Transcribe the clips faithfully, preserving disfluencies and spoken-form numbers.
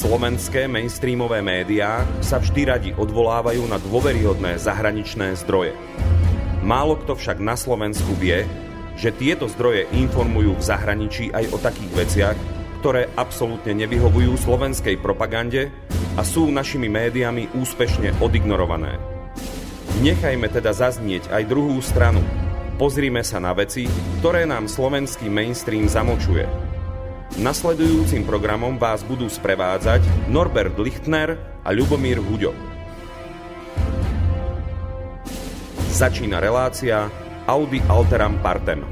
Slovenské mainstreamové médiá sa vždy radi odvolávajú na dôveryhodné zahraničné zdroje. Málo kto však na Slovensku vie, že tieto zdroje informujú v zahraničí aj o takých veciach, ktoré absolútne nevyhovujú slovenskej propagande a sú našimi médiami úspešne odignorované. Nechajme teda zaznieť aj druhú stranu. Pozrime sa na veci, ktoré nám slovenský mainstream zamlčuje. Nasledujúcim programom vás budú sprevádzať Norbert Lichtner a Ľubomír Huďo. Začína relácia Audi Alteram Partem.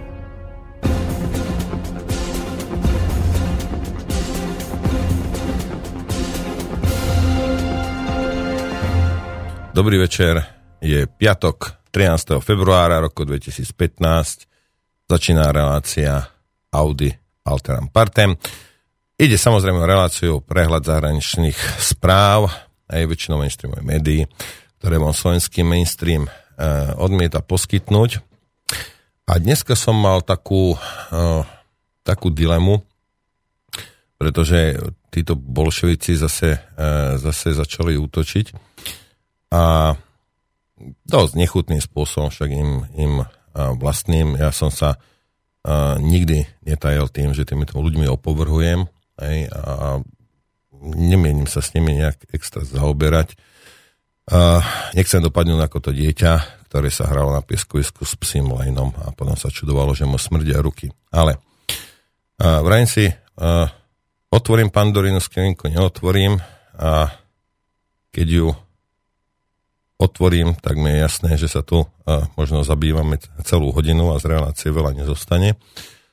Dobrý večer, je piatok trinásteho februára roku dvetisícpätnásť. Začína relácia Audi Alteram Partem. Ide samozrejme o reláciu prehľad zahraničných správ aj väčšinou mainstreamových médií, ktoré vám slovenský mainstream eh, odmieta poskytnúť. A dneska som mal takú, eh, takú dilemu, pretože títo bolševici zase, eh, zase začali útočiť a dosť nechutným spôsobom, však im, im eh, vlastným. Ja som sa Uh, nikdy netajal tým, že týmito ľuďmi opovrhujem aj, a nemienim sa s nimi nejak extra zaoberať. Uh, nechcem dopadnúť ako to dieťa, ktoré sa hralo na pieskovisku s psím lejnom a potom sa čudovalo, že mu smrdia ruky. Ale uh, vrajím si, uh, otvorím Pandorinu skrinku, neotvorím a keď ju otvorím, tak mi je jasné, že sa tu uh, možno zabývame celú hodinu a z relácie veľa nezostane.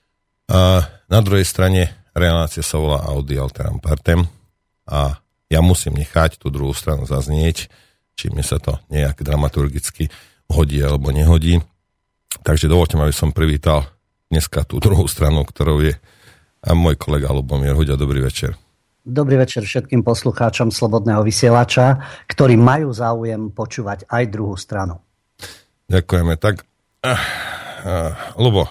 Uh, na druhej strane relácia sa volá Audi Alteram Partem a ja musím nechať tú druhú stranu zaznieť, či mi sa to nejak dramaturgicky hodí alebo nehodí. Takže dovoľte ma, aby som privítal dneska tú druhú stranu, ktorou je a môj kolega Ľubomír Huďo. Dobrý večer. Dobrý večer všetkým poslucháčom Slobodného vysielača, ktorí majú záujem počúvať aj druhú stranu. Ďakujeme. Tak, uh, uh, Ľubo,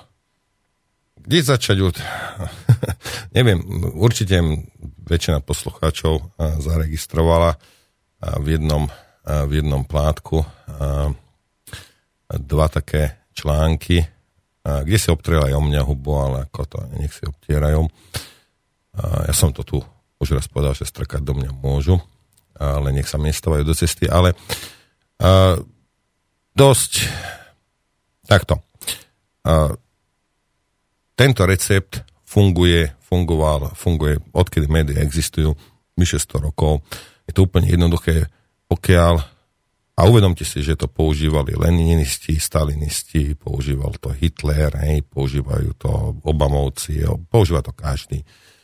kde začať? Uh, neviem, určite väčšina poslucháčov uh, zaregistrovala uh, v, jednom, uh, v jednom plátku uh, dva také články, uh, kde si obtrela aj o mňa hubu, ale ako to, nech si obtierajú. Uh, ja som to tu už raz povedal, že strkať do mňa môžu, ale nech sa mi nestávajú do cesty, ale uh, dosť takto. Uh, tento recept funguje, fungoval, funguje, odkedy médiá existujú, vyše sto rokov. Je to úplne jednoduché, pokiaľ, a uvedomte si, že to používali leninisti, stalinisti, používal to Hitler, hej, používajú to Obamovci, používa to každý.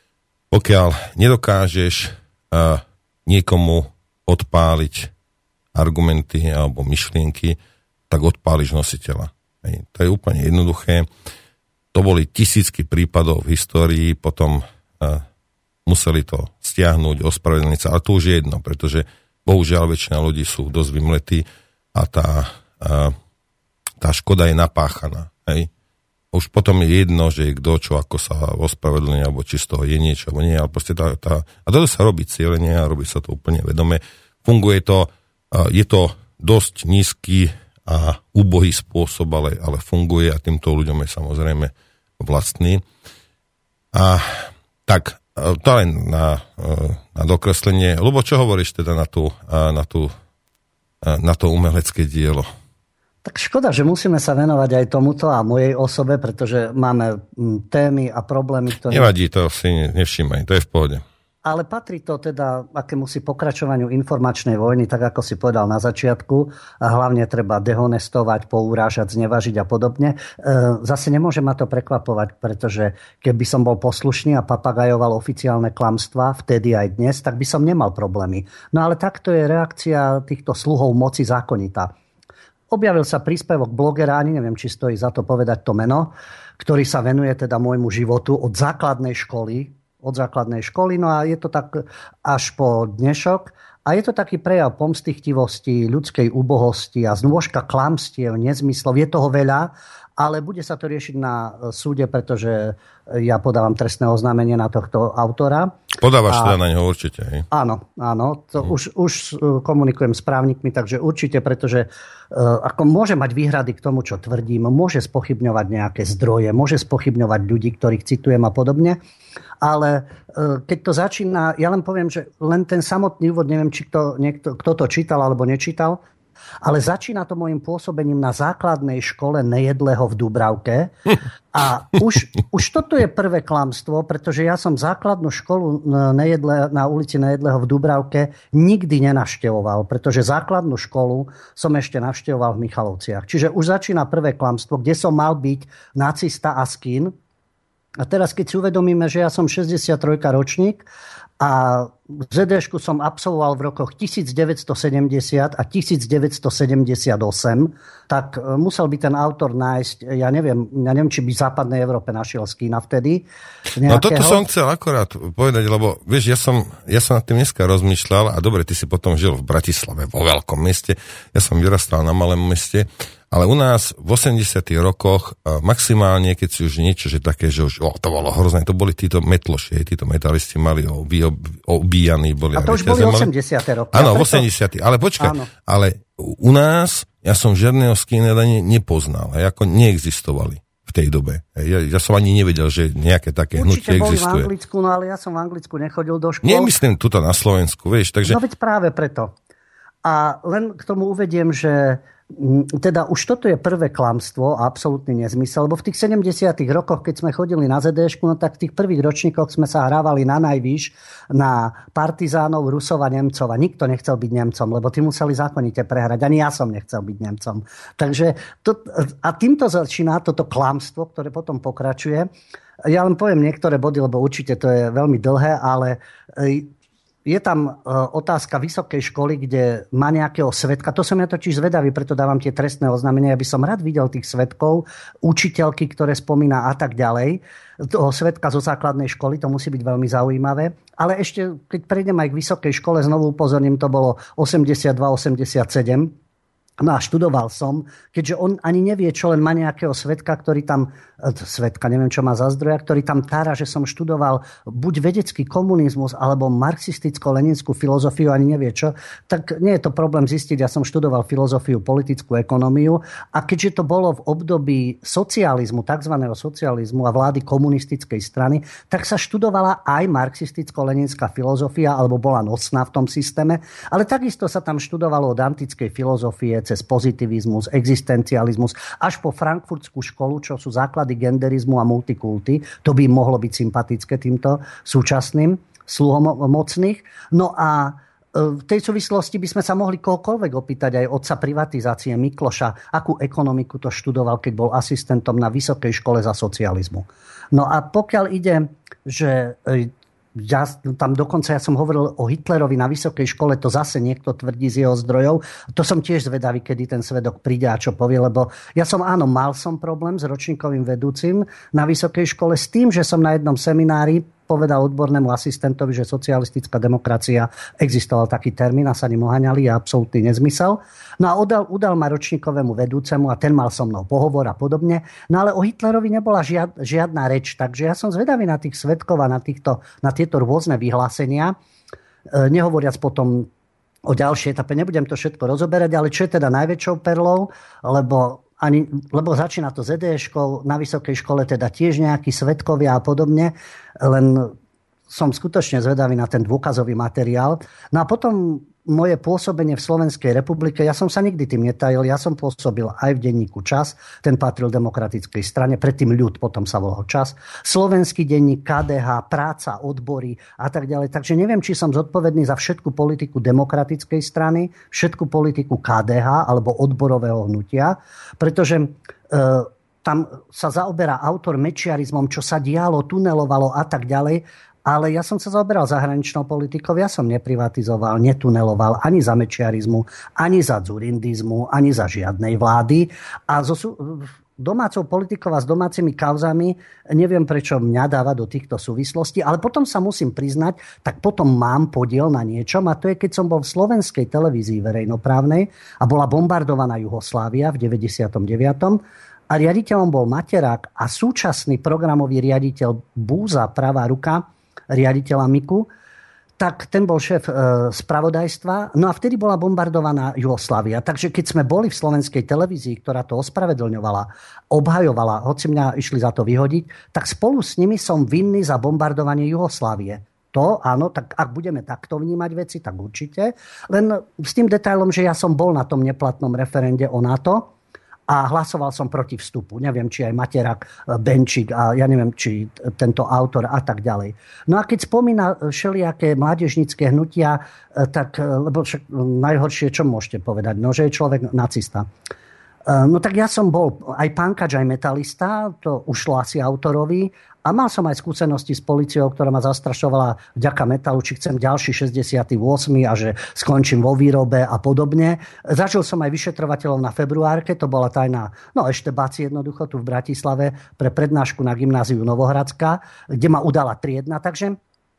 Pokiaľ nedokážeš uh, niekomu odpáliť argumenty alebo myšlienky, tak odpáliš nositeľa. Hej. To je úplne jednoduché. To boli tisícky prípadov v histórii, potom uh, museli to stiahnuť, ospravedlniť sa, ale to už je jedno, pretože bohužiaľ väčšina ľudí sú dosť vymletí a tá, uh, tá škoda je napáchaná. Hej. Už potom je jedno, že kto čo, ako sa ospravedlní, alebo či z toho je niečo, alebo nie, ale proste tá, tá... A toto sa robí cieľene a robí sa to úplne vedome. Funguje to, je to dosť nízky a úbohý spôsob, ale, ale funguje a týmto ľuďom je samozrejme vlastný. A tak, to len na, na dokreslenie. Ľubo, čo hovoríš teda na, tú, na, tú, na to umelecké dielo? Tak škoda, že musíme sa venovať aj tomuto a mojej osobe, pretože máme témy a problémy, ktoré... Nevadí, to si nevšímaj, to je v pohode. Ale patrí to teda akémusi pokračovaniu informačnej vojny, tak ako si povedal na začiatku, a hlavne treba dehonestovať, pourážať, znevažiť a podobne. Zase nemôže ma to prekvapovať, pretože keby som bol poslušný a papagajoval oficiálne klamstvá, vtedy aj dnes, tak by som nemal problémy. No ale takto je reakcia týchto sluhov moci zákonitá. Objavil sa príspevok blogera, ani neviem, či stojí za to povedať to meno, ktorý sa venuje teda môjmu životu od základnej školy, od základnej školy, no a je to tak až po dnešok. A je to taký prejav pomstychtivosti, ľudskej úbohosti a znôžka klamstiev, nezmyslov. Je toho veľa, ale bude sa to riešiť na súde, pretože ja podávam trestné oznámenie na tohto autora. Podávaš a, teda na neho určite, hej? Áno, áno. To hm. už, už komunikujem s právnikmi, takže určite, pretože uh, ako môže mať výhrady k tomu, čo tvrdím, môže spochybňovať nejaké zdroje, môže spochybňovať ľudí, ktorých citujem a podobne. Ale uh, keď to začína, ja len poviem, že len ten samotný úvod, neviem, či kto, niekto, kto to čítal alebo nečítal, ale začína to môjim pôsobením na základnej škole Nejedlého v Dúbravke. A už, už toto je prvé klamstvo, pretože ja som základnú školu Nejedle, na ulici Nejedlého v Dúbravke nikdy nenavštevoval, pretože základnú školu som ešte navštevoval v Michalovciach. Čiže už začína prvé klamstvo, kde som mal byť nacista a skin. A teraz, keď si uvedomíme, že ja som šesťdesiattri ročník a zet déšku som absolvoval v rokoch devätnásťsedemdesiat a devätnásťsedemdesiatosem, tak musel by ten autor nájsť, ja neviem, ja neviem, či by v západnej Európe našiel skína vtedy. Nejakého. No toto som chcel akorát povedať, lebo vieš, ja som, ja som nad tým dneska rozmýšľal a dobre, ty si potom žil v Bratislave, vo veľkom meste, ja som vyrastal na malém meste, ale u nás v osemdesiatych rokoch maximálne, keď si už niečo, že také, že už, oh, to bolo hrozné, to boli títo metloši, títo metalisti mali obíjaní, boli. A to už boli osemdesiate roky. Áno, v osemdesiatych Ale počkaj, áno. Ale u nás, ja som žiadneho skinheada ne, nepoznal, a ako neexistovali v tej dobe. Ja, ja som ani nevedel, že nejaké také hnutie existuje. Určite boli v Anglicku, no ale ja som v Anglicku nechodil do škôl. Nemyslím tuto na Slovensku, vieš, takže... No veď práve preto. A len k tomu uvediem, že teda už toto je prvé klamstvo a absolútny nezmysel, lebo v tých sedemdesiatych rokoch, keď sme chodili na zet déšku, no tak v tých prvých ročníkoch sme sa hrávali na najvýš na partizánov, Rusov a Nemcov a nikto nechcel byť Nemcom, lebo tí museli zákonite prehrať. Ani ja som nechcel byť Nemcom. Takže to, a týmto začína toto klamstvo, ktoré potom pokračuje. Ja len poviem niektoré body, lebo určite to je veľmi dlhé, ale je tam otázka vysokej školy, kde má nejakého svedka. To som ja totiž zvedavý, preto dávam tie trestné oznámenia. Ja by som rád videl tých svedkov, učiteľky, ktoré spomína a tak ďalej. Toho svedka zo základnej školy, to musí byť veľmi zaujímavé. Ale ešte, keď prejdem aj k vysokej škole, znovu upozorním, to bolo osemdesiatdva osemdesiatsedem. No a študoval som, keďže on ani nevie, čo, len má nejakého svedka, ktorý tam, svedka, neviem, čo má za zdroja, ktorý tam tára, že som študoval buď vedecký komunizmus, alebo marxisticko-leninskú filozofiu, ani nevie čo, tak nie je to problém zistiť. Ja som študoval filozofiu, politickú ekonómiu a keďže to bolo v období socializmu, takzvaného socializmu a vlády komunistickej strany, tak sa študovala aj marxisticko-leninská filozofia, alebo bola nosná v tom systéme, ale takisto sa tam študovalo od antickej filozofie cez pozitivizmus, existencializmus, až po frankfurtskú školu, čo sú základy genderizmu a multikulty. To by mohlo byť sympatické týmto súčasným sluhom mocných. No a v tej súvislosti by sme sa mohli kohokoľvek opýtať aj otca privatizácie Mikloša, akú ekonomiku to študoval, keď bol asistentom na vysokej škole za socializmu. No a pokiaľ ide, že... Ja, tam dokonca ja som hovoril o Hitlerovi na vysokej škole, to zase niekto tvrdí z jeho zdrojov. To som tiež zvedavý, kedy ten svedok príde a čo povie, lebo ja som áno, mal som problém s ročníkovým vedúcim na vysokej škole s tým, že som na jednom seminári povedal odbornému asistentovi, že socialistická demokracia, existoval taký termín a sa ním oháňali, je absolútny nezmysel. No a udal, udal ma ročníkovému vedúcemu a ten mal so mnou pohovor a podobne. No ale o Hitlerovi nebola žiad, žiadna reč, takže ja som zvedavý na tých svedkov a na, týchto, na tieto rôzne vyhlásenia. E, nehovoriac potom o ďalšej etape, nebudem to všetko rozoberať, ale čo je teda najväčšou perlou, lebo Ani, lebo začína to zet déškou, na vysokej škole teda tiež nejakí svedkovia a podobne, len som skutočne zvedavý na ten dôkazový materiál. No a potom moje pôsobenie v Slovenskej republike, ja som sa nikdy tým netajil, ja som pôsobil aj v denníku Čas, ten patril Demokratickej strane, predtým Ľud, potom sa volal Čas, slovenský denník, ká dé há, Práca, Odbory a tak ďalej. Takže neviem, či som zodpovedný za všetku politiku Demokratickej strany, všetku politiku ká dé há alebo odborového hnutia, pretože e, tam sa zaoberá autor mečiarizmom, čo sa dialo, tunelovalo a tak ďalej. Ale ja som sa zaoberal zahraničnou politikou, ja som neprivatizoval, netuneloval ani za mečiarizmu, ani za dzurindizmu, ani za žiadnej vlády. A so domácou politikou a s domácimi kauzami neviem, prečo mňa dáva do týchto súvislostí, ale potom sa musím priznať, tak potom mám podiel na niečom a to je, keď som bol v slovenskej televízii verejnoprávnej a bola bombardovaná Juhoslávia v deväťdesiatom deviatom a riaditeľom bol Materák a súčasný programový riaditeľ Búza, pravá ruka, riaditeľa Miku, tak ten bol šéf e, spravodajstva. No a vtedy bola bombardovaná Juhoslávia. Takže keď sme boli v slovenskej televízii, ktorá to ospravedlňovala, obhajovala, hoci mňa išli za to vyhodiť, tak spolu s nimi som vinný za bombardovanie Juhoslávie. To, áno, tak ak budeme takto vnímať veci, tak určite. Len s tým detailom, že ja som bol na tom neplatnom referende o NATO a hlasoval som proti vstupu. Neviem, či aj Materak, Benčík a ja neviem, či tento autor a tak ďalej. No a keď spomína všelijaké mládežnícke hnutia, tak, lebo však najhoršie, čo môžete povedať, no, že je človek nacista. No tak ja som bol aj pánkač, aj metalista, to ušlo asi autorovi. A mal som aj skúsenosti s políciou, ktorá ma zastrašovala vďaka metalu, či chcem ďalší šesťdesiaty ôsmy a že skončím vo výrobe a podobne. Zažil som aj vyšetrovateľov na februárke, to bola tajná, no eštebáci jednoducho tu v Bratislave pre prednášku na gymnáziu Novohradská, kde ma udala triedna, takže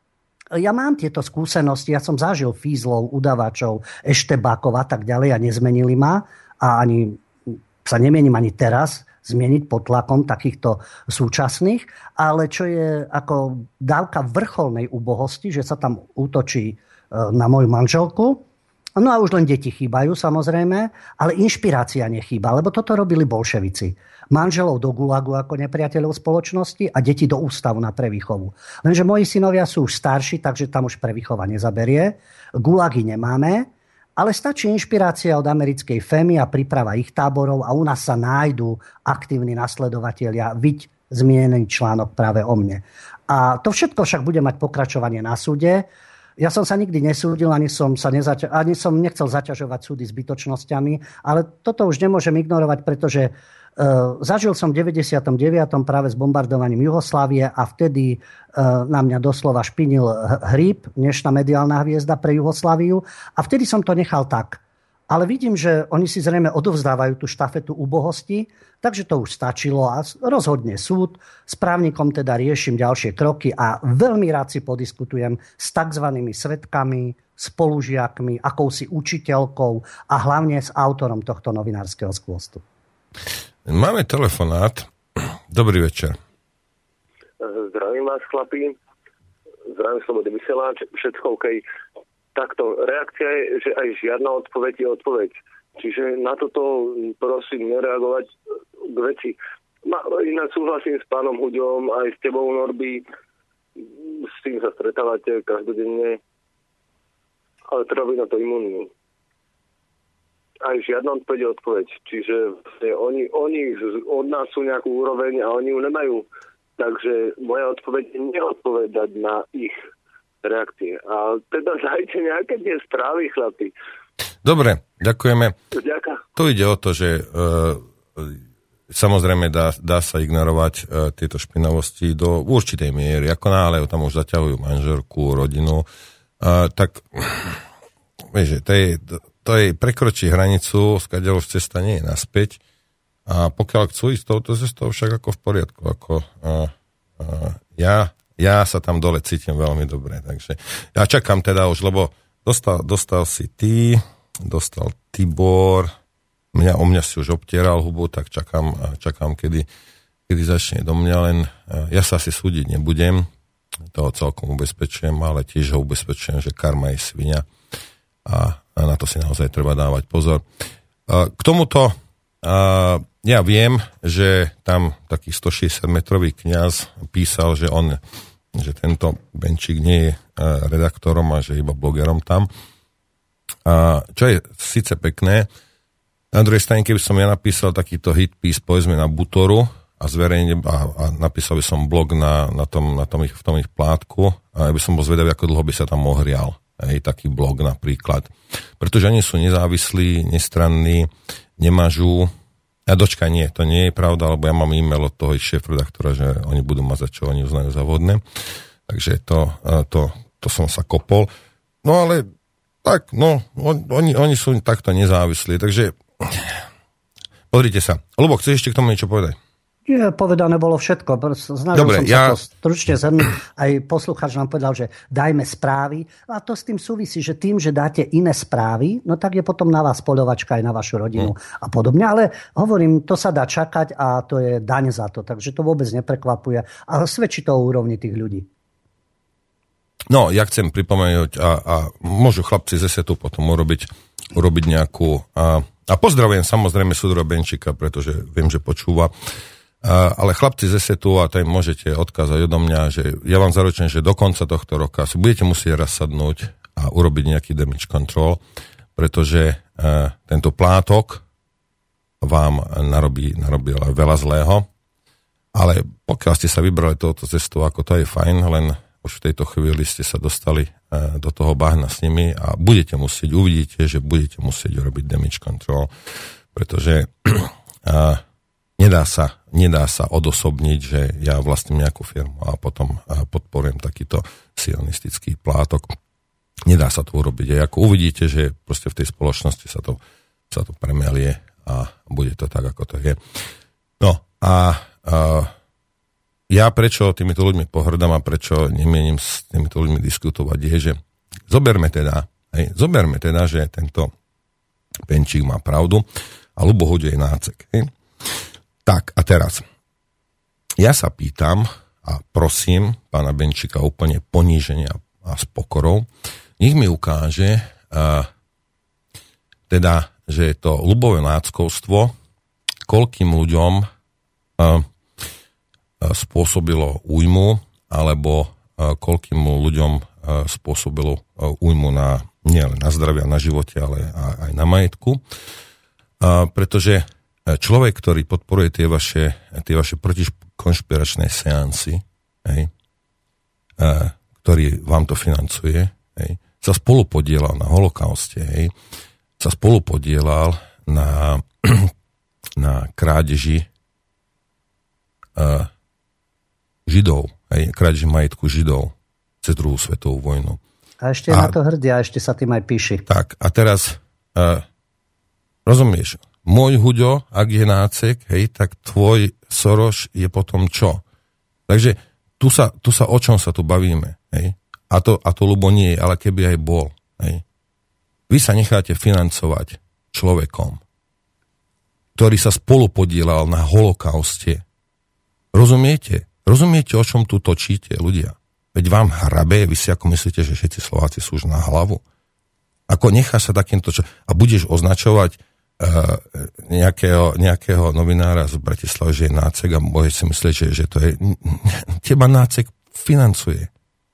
ja mám tieto skúsenosti, ja som zažil fízlov, udavačov, eštebákov a tak ďalej a nezmenili ma a ani sa nemienim ani teraz zmieniť pod tlakom takýchto súčasných, ale čo je ako dávka vrcholnej úbohosti, že sa tam útočí na moju manželku. No a už len deti chýbajú samozrejme, ale inšpirácia nechýba, lebo toto robili bolševici. Manželov do gulagu ako nepriateľov spoločnosti a deti do ústavu na prevýchovu. Lenže moji synovia sú už starší, takže tam už prevýchova nezaberie. Gulagy nemáme, ale stačí inšpirácia od americkej Femy a príprava ich táborov a u nás sa nájdú aktívni nasledovatelia, viď zmienený článok práve o mne. A to všetko však bude mať pokračovanie na súde. Ja som sa nikdy nesúdil, ani som, sa nezaťa- ani som nechcel zaťažovať súdy zbytočnosťami, ale toto už nemôžem ignorovať, pretože Uh, zažil som v deväťdesiatom deviatom práve s bombardovaním Juhoslávie a vtedy uh, na mňa doslova špinil hríb, dnešná mediálna hviezda pre Jugosláviu a vtedy som to nechal tak. Ale vidím, že oni si zrejme odovzdávajú tú štafetu úbohosti, takže to už stačilo a rozhodne súd. S právnikom teda riešim ďalšie kroky a veľmi rád si podiskutujem s takzvanými svedkami, spolužiakmi, akousi učiteľkou a hlavne s autorom tohto novinárskeho skvostu. Máme telefonát. Dobrý večer. Zdravím vás, chlapi. Zdravím Slobodný vysielač. Všetko OK. Takto, reakcia je, že aj žiadna odpoveď je odpoveď. Čiže na toto prosím nereagovať k veci. Inak súhlasím s pánom Huďom, aj s tebou, Norby. S tým sa stretávate každodenne. Ale treba byť na to imunný. Aj žiadna odpoveď je odpoveď. Čiže oni, oni od nás sú nejakú úroveň a oni ju nemajú. Takže moja odpoveď je neodpovedať na ich reakcie. A teda dajte nejaké tie správy, chlapi. Dobre, ďakujeme. Ďakujem. Tu ide o to, že e, samozrejme dá, dá sa ignorovať e, tieto špinavosti do určitej miery. Ako náhle tam už zaťahujú manželku, rodinu, e, tak vieš, to je... To je prekročí hranicu, skáďa už cesta nie je naspäť. A pokiaľ chcú ísť touto cestou, však ako v poriadku. Ako, a, a, ja, ja sa tam dole cítim veľmi dobre. Takže ja čakám teda už, lebo dostal, dostal si ty, dostal Tibor, mňa, o mňa si už obtieral hubu, tak čakám, čakám kedy, kedy začne do mňa, len ja sa asi súdiť nebudem, toho celkom ubezpečujem, ale tiež ho ubezpečujem, že karma je svinia. A a na to si naozaj treba dávať pozor. K tomuto ja viem, že tam taký stošesťdesiatmetrový kňaz písal, že on, že tento Benčík nie je redaktorom a že iba blogerom tam. A čo je síce pekné, na druhej strane, keby som ja napísal takýto hitpís, povedzme na Butoru a zverejne a, a napísal by som blog na, na, tom, na tom ich, v tom ich plátku a ja by som bol zvedavý, ako dlho by sa tam ohrial. Hej, taký blog napríklad. Pretože oni sú nezávislí, nestranní, nemažú. A dočka nie, to nie je pravda, lebo ja mám e-mail od toho šéf-redaktora, že oni budú mať za čo oni uznajú za vhodné. Takže to, to, to som sa kopol. No ale tak, no, on, oni, oni sú takto nezávislí. Takže pozrite sa. Ľubo, chceš ešte k tomu niečo povedať? Nie, povedané bolo všetko. Snažil Dobre, som ja... sa to stručne zhrnúť. Aj poslucháč nám povedal, že dajme správy. A to s tým súvisí, že tým, že dáte iné správy, no tak je potom na vás poľovačka aj na vašu rodinu hmm. a podobne. Ale hovorím, to sa dá čakať a to je daň za to. Takže to vôbec neprekvapuje. Ale svedčí to o úrovni tých ľudí. No, ja chcem pripomenúť a, a môžu chlapci z esetu potom urobiť, urobiť nejakú... A, a pozdravujem samozrejme súdruha Benčíka, pretože viem, že počúva. A, ale chlapci z esetu, a tam môžete odkázať odo mňa, že ja vám zaručujem, že do konca tohto roka si budete musieť raz sadnúť a urobiť nejaký damage control, pretože a, tento plátok vám narobí, narobí veľa zlého. Ale pokiaľ ste sa vybrali touto cestou, ako to je fajn, len už v tejto chvíli ste sa dostali do toho bahna s nimi a budete musieť, uvidíte, že budete musieť urobiť damage control, pretože a, nedá sa, nedá sa odosobniť, že ja vlastním nejakú firmu a potom a podporujem takýto sionistický plátok. Nedá sa to urobiť. A ako uvidíte, že proste v tej spoločnosti sa to, sa to premelie a bude to tak, ako to je. No a, a ja prečo týmito ľuďmi pohrdám a prečo nemienim s týmito ľuďmi diskutovať je, že zoberme teda, hej, zoberme teda, že tento Benčík má pravdu a Ľubo Huďo je nácek. Hej. Tak a teraz, ja sa pýtam a prosím pána Benčíka úplne poníženia a s pokorou, nech mi ukáže a, teda, že je to Ľubové náckovstvo, koľkým ľuďom a, spôsobilo újmu, alebo koľkým ľuďom spôsobilo újmu na, nielen na zdravie a na živote, ale aj na majetku. Pretože človek, ktorý podporuje tie vaše, tie vaše protikonšpiračné seansy, hej, ktorý vám to financuje, hej, sa spolupodielal na holokauste, hej, sa spolupodielal na, na krádeži Židov, aj krádež majetku Židov cez druhú svetovú vojnu. A ešte a, na to hrdí a ešte sa tým aj píši. Tak, a teraz uh, rozumieš, môj Huďo, ak je nácek, hej, tak tvoj Soros je potom čo? Takže tu sa, tu sa o čom sa tu bavíme, hej? A to, a to ľubo nie je, ale keby aj bol, hej? Vy sa necháte financovať človekom, ktorý sa spolupodielal na holokauste. Rozumiete? Rozumiete, o čom tu točíte, ľudia? Veď vám hrabe, vy si ako myslíte, že všetci Slováci sú už na hlavu? Ako nechá sa takýmto... Čo... A budeš označovať uh, nejakého, nejakého novinára z Bratislavy, že je nácek a budeš si myslieť, že, že to je... Teba nácek financuje.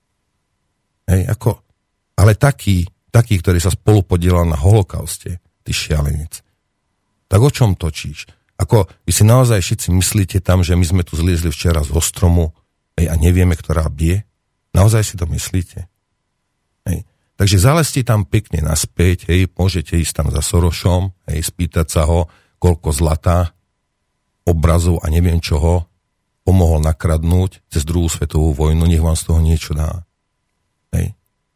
Hej, ako... Ale taký, taký, ktorý sa spolupodielal na holokauste, ty šialenec. Tak o čom točíš? Ako vy si naozaj všetci myslíte tam, že my sme tu zliezli včera z ostromu, hej, a nevieme, ktorá bije? Naozaj si to myslíte? Hej. Takže zalezte tam pekne naspäť, hej, môžete ísť tam za Sorošom, hej, spýtať sa ho, koľko zlata, obrazov a neviem čoho pomohol nakradnúť cez druhú svetovú vojnu, nech vám z toho niečo dá. Hej.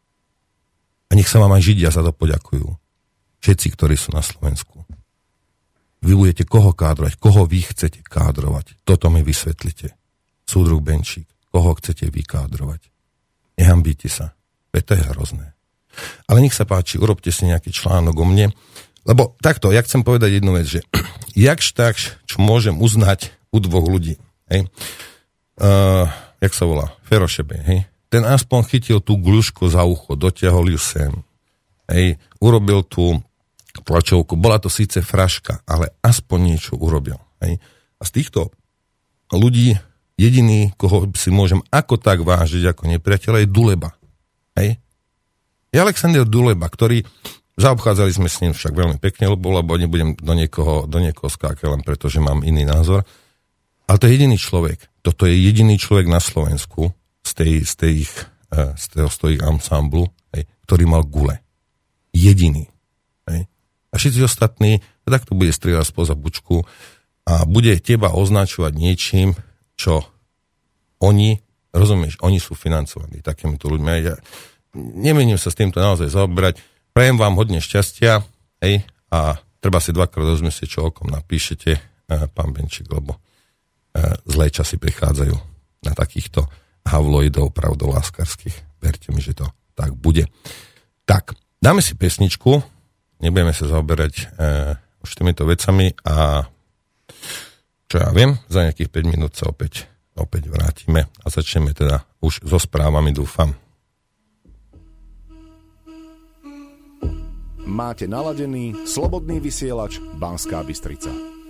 A nech sa vám aj Židia za to poďakujú. Všetci, ktorí sú na Slovensku. Vy budete koho kádrovať, koho vy chcete kádrovať. Toto mi vysvetlite. Súdruh Benčík, koho chcete vykádrovať. Nehambíte sa. Veď to je hrozné. Ale nech sa páči, urobte si nejaký článok o mne. Lebo takto, ja chcem povedať jednu vec, že jakž takž, čo môžem uznať u dvoch ľudí. Hej? Uh, jak sa volá? Ferošebe, hej? Ten aspoň chytil tú glušku za ucho, dotiahol ju sem. Hej? Urobil tú tlačovku. Bola to síce fraška, ale aspoň niečo urobil. Hej? A z týchto ľudí jediný, koho si môžem ako tak vážiť ako nepriateľa, je Duleba. Hej? Je Alexander Duleba, ktorý zaobchádzali sme s ním však veľmi pekne, lebo, lebo nebudem do niekoho, do niekoho skákať len preto, že mám iný názor. Ale to je jediný človek. Toto je jediný človek na Slovensku z tej, z tej ich, z toho, z toho ich ansamblu, hej, ktorý mal gule. Jediný. Hej? A všetci ostatní, tak to bude strieľať spoza bučku a bude teba označovať niečím, čo oni, rozumieš, oni sú financovaní takýmito ľuďmi. Ja nemením sa s týmto naozaj zaoberať. Prajem vám hodne šťastia, hej, a treba si dvakrát rozmyslieť, čo okom napíšete, pán Benčík, lebo zlé časy prichádzajú na takýchto havloidov pravdoláskarských. Verte mi, že to tak bude. Tak, dáme si pesničku, nebudeme sa zaoberať e, už týmito vecami a čo ja viem, za nejakých päť minút sa opäť, opäť vrátime a začneme teda už so správami, dúfam. Máte naladený slobodný vysielač Banská Bystrica.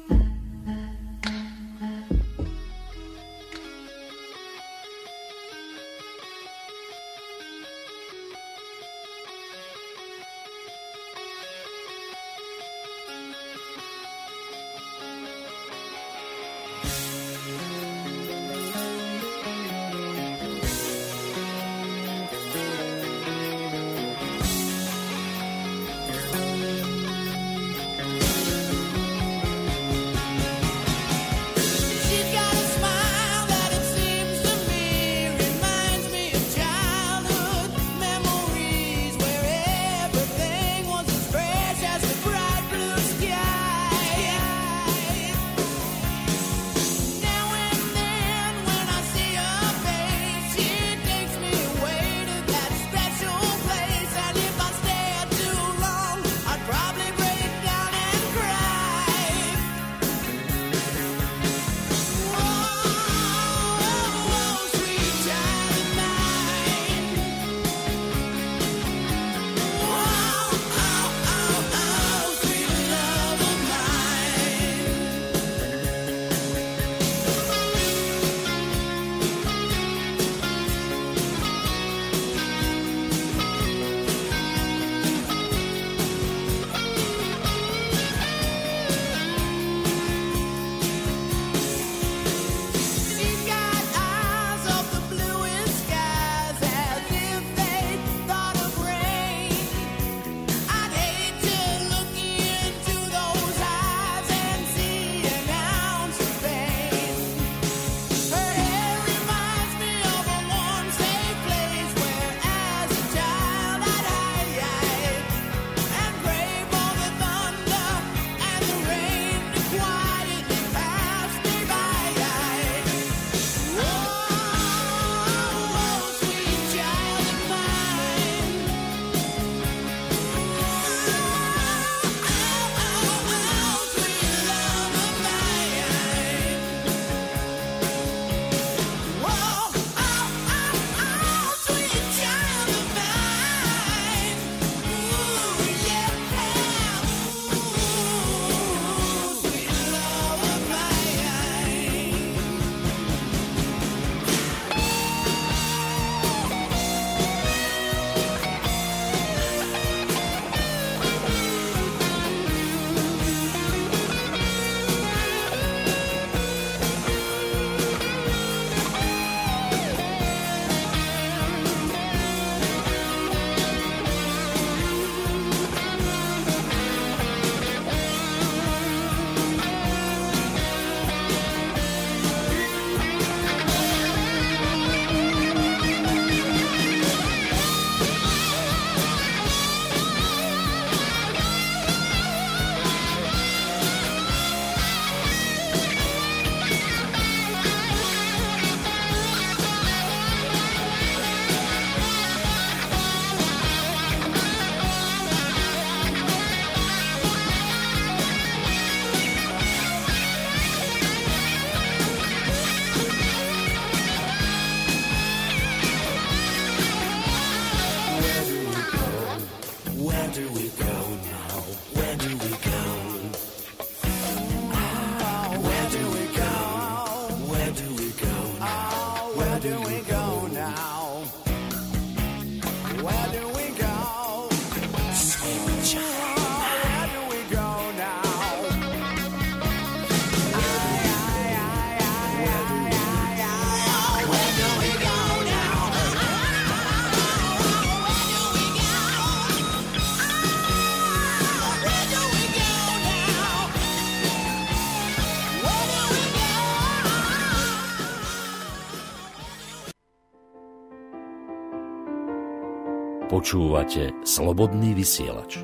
Počúvate Slobodný vysielač.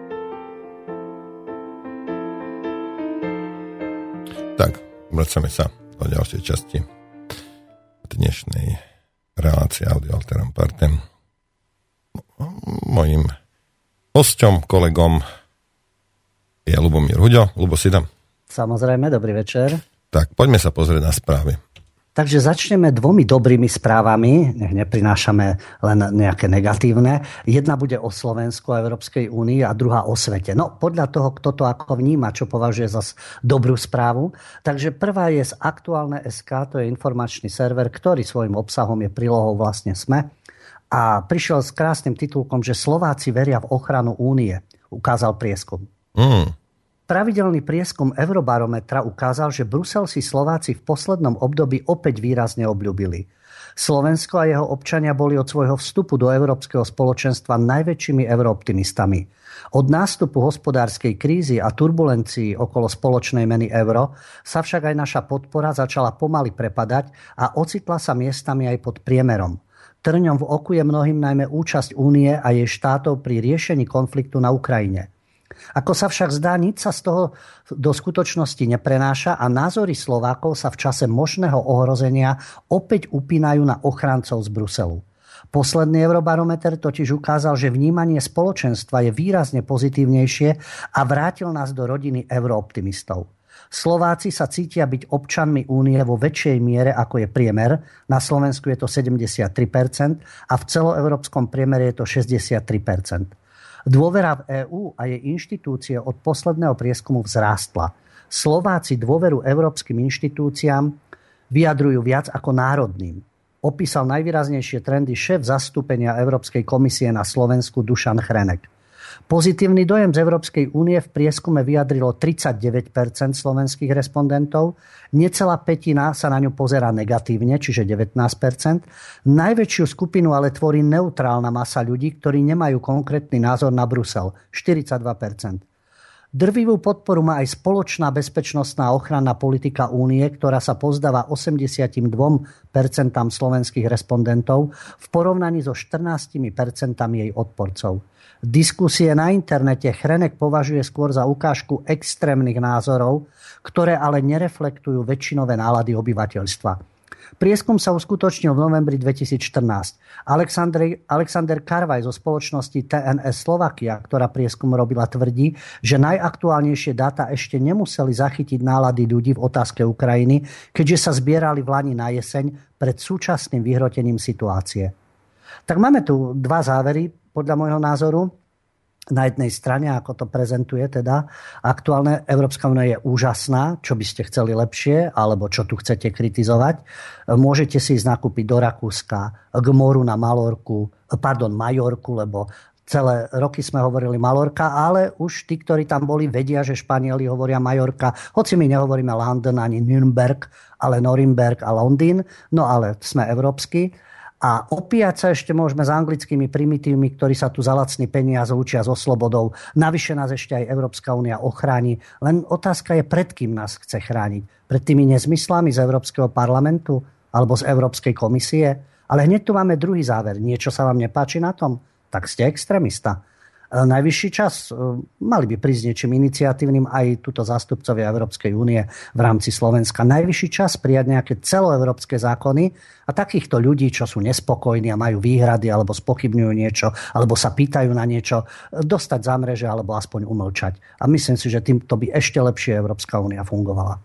Tak, vracame sa do ďalšej časti dnešnej relácie Audio Alteram Partem. Mojím hosťom, kolegom je Lubomír Huďo. Lubo, si tam? Samozrejme, dobrý večer. Tak, poďme sa pozrieť na správy. Takže začneme dvomi dobrými správami, nech neprinášame len nejaké negatívne. Jedna bude o Slovensku a Európskej únii a druhá o svete. No podľa toho, kto to ako vníma, čo považuje za dobrú správu. Takže prvá je z Aktuálne bodka es ká, to je informačný server, ktorý svojim obsahom je prílohou vlastne SME. A prišiel s krásnym titulkom, že Slováci veria v ochranu únie. Ukázal prieskum. Mm. Pravidelný prieskum Eurobarometra ukázal, že Brusel si Slováci v poslednom období opäť výrazne obľúbili. Slovensko a jeho občania boli od svojho vstupu do Európskeho spoločenstva najväčšími eurooptimistami. Od nástupu hospodárskej krízy a turbulencií okolo spoločnej meny euro sa však aj naša podpora začala pomaly prepadať a ocitla sa miestami aj pod priemerom. Trňom v oku je mnohým najmä účasť únie a jej štátov pri riešení konfliktu na Ukrajine. Ako sa však zdá, nič sa z toho do skutočnosti neprenáša a názory Slovákov sa v čase možného ohrozenia opäť upínajú na ochrancov z Bruselu. Posledný Eurobarometer totiž ukázal, že vnímanie spoločenstva je výrazne pozitívnejšie a vrátil nás do rodiny eurooptimistov. Slováci sa cítia byť občanmi únie vo väčšej miere, ako je priemer. Na Slovensku je to sedemdesiattri percent a v celoeurópskom priemere je to šesťdesiattri percent. Dôvera v EÚ a jej inštitúcie od posledného prieskumu vzrástla. Slováci dôveru európskym inštitúciám vyjadrujú viac ako národným. Opísal najvýraznejšie trendy šéf zastúpenia Európskej komisie na Slovensku Dušan Chrenek. Pozitívny dojem z Európskej únie v prieskume vyjadrilo tridsaťdeväť percent slovenských respondentov, necelá pätina sa na ňu pozerá negatívne, čiže devätnásť percent. Najväčšiu skupinu ale tvorí neutrálna masa ľudí, ktorí nemajú konkrétny názor na Brusel, štyridsaťdva percent. Drvivú podporu má aj spoločná bezpečnostná ochranná politika únie, ktorá sa pozdáva osemdesiatdva percent slovenských respondentov v porovnaní so štrnásť percent jej odporcov. Diskusie na internete Chrenek považuje skôr za ukážku extrémnych názorov, ktoré ale nereflektujú väčšinové nálady obyvateľstva. Prieskum sa uskutočnil v novembri dvetisícštrnásť. Alexander, Alexander Karvaj zo spoločnosti té en es Slovakia, ktorá prieskum robila, tvrdí, že najaktuálnejšie dáta ešte nemuseli zachytiť nálady ľudí v otázke Ukrajiny, keďže sa zbierali v lani na jeseň pred súčasným vyhrotením situácie. Tak máme tu dva závery, podľa môjho názoru. Na jednej strane, ako to prezentuje teda aktuálne, Európska únia je úžasná, čo by ste chceli lepšie, alebo čo tu chcete kritizovať. Môžete si ísť nakúpiť do Rakúska, k moru na Malorku, pardon, Majorku, lebo celé roky sme hovorili Malorka, ale už tí, ktorí tam boli, vedia, že Španieli hovoria Majorka, hoci my nehovoríme London ani Nürnberg, ale Norimberg a Londýn, no ale sme európsky. A opíjať sa ešte môžeme s anglickými primitívmi, ktorí sa tu za lacný peniaz učia so slobodou. Navyše nás ešte aj Európska únia ochráni. Len otázka je, pred kým nás chce chrániť. Pred tými nezmyslami z Európskeho parlamentu alebo z Európskej komisie. Ale hneď tu máme druhý záver. Niečo sa vám nepáči na tom? Tak ste extrémista. Najvyšší čas, mali by prísť niečím iniciatívnym aj túto zástupcovia Európskej únie v rámci Slovenska. Najvyšší čas prijať nejaké celoeurópske zákony a takýchto ľudí, čo sú nespokojní a majú výhrady alebo spochybňujú niečo, alebo sa pýtajú na niečo, dostať za mreže alebo aspoň umlčať. A myslím si, že týmto by ešte lepšie Európska únia fungovala.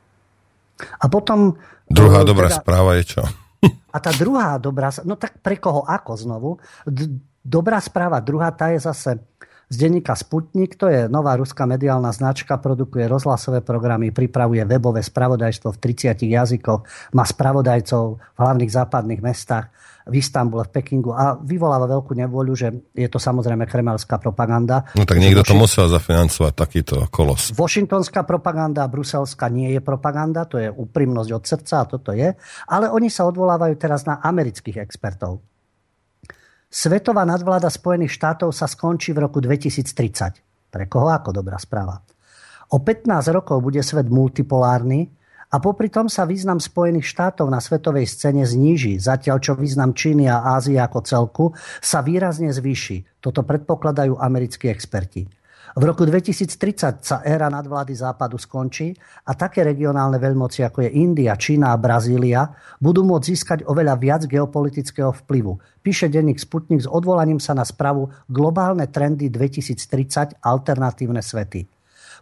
A potom... Druhá teda, dobrá správa je čo? A tá druhá dobrá... No tak pre koho ako znovu? D- Dobrá správa, druhá, tá je zase z denníka Sputnik, to je nová ruská mediálna značka, produkuje rozhlasové programy, pripravuje webové spravodajstvo v tridsiatich jazykoch, má spravodajcov v hlavných západných mestách, v Istanbule, v Pekingu a vyvoláva veľkú nevôľu, že je to samozrejme kremelská propaganda. No tak niekto to musel zafinancovať, takýto kolos. Washingtonská propaganda, bruselská nie je propaganda, to je úprimnosť od srdca a toto je, ale oni sa odvolávajú teraz na amerických expertov. Svetová nadvláda Spojených štátov sa skončí v roku dvetisíctridsať. Pre koho ako dobrá správa? O pätnásť rokov bude svet multipolárny a popri tom sa význam Spojených štátov na svetovej scéne zníži, zatiaľ čo význam Číny a Ázie ako celku sa výrazne zvýši. Toto predpokladajú americkí experti. V roku dvetisíctridsať sa éra nadvlády západu skončí a také regionálne veľmoci ako je India, Čína a Brazília budú môcť získať oveľa viac geopolitického vplyvu. Píše denník Sputnik s odvolaním sa na správu Globálne trendy dvetisíctridsať alternatívne svety.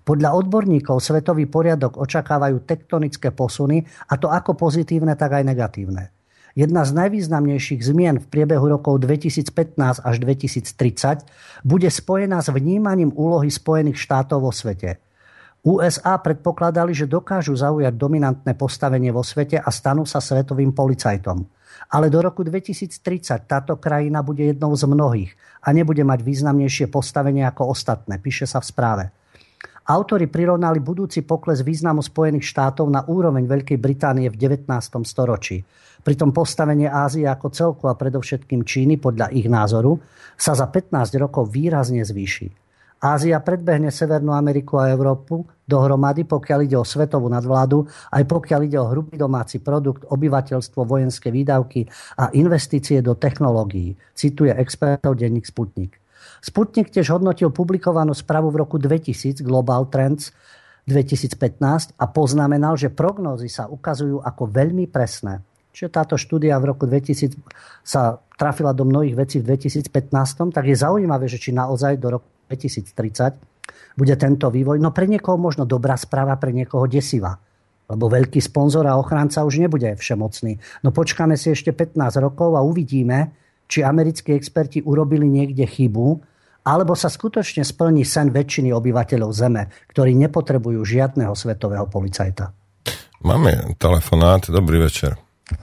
Podľa odborníkov svetový poriadok očakávajú tektonické posuny, a to ako pozitívne, tak aj negatívne. Jedna z najvýznamnejších zmien v priebehu rokov dvetisícpätnásť až dvetisíctridsať bude spojená s vnímaním úlohy Spojených štátov vo svete. ú es á predpokladali, že dokážu zaujať dominantné postavenie vo svete a stanú sa svetovým policajtom. Ale do roku dvetisíctridsať táto krajina bude jednou z mnohých a nebude mať významnejšie postavenie ako ostatné, píše sa v správe. Autori prirovnali budúci pokles významu Spojených štátov na úroveň Veľkej Británie v devätnástom storočí. Pritom postavenie Ázie ako celku a predovšetkým Číny, podľa ich názoru, sa za pätnásť rokov výrazne zvýši. Ázia predbehne Severnú Ameriku a Európu dohromady, pokiaľ ide o svetovú nadvládu, aj pokiaľ ide o hrubý domáci produkt, obyvateľstvo, vojenské výdavky a investície do technológií, cituje expertov denník Sputnik. Sputnik tiež hodnotil publikovanú správu v roku dvetisíc Global Trends dvetisícpätnásť a poznamenal, že prognózy sa ukazujú ako veľmi presné. Čiže táto štúdia v roku dvetisíc sa trafila do mnohých vecí v dvetisícpätnásť, tak je zaujímavé, že či naozaj do roku dvetisíctridsať bude tento vývoj. No pre niekoho možno dobrá správa, pre niekoho desivá. Lebo veľký sponzor a ochranca už nebude všemocný. No počkáme si ešte pätnásť rokov a uvidíme, či americkí experti urobili niekde chybu, alebo sa skutočne splní sen väčšiny obyvateľov Zeme, ktorí nepotrebujú žiadneho svetového policajta. Máme telefonát. Dobrý večer.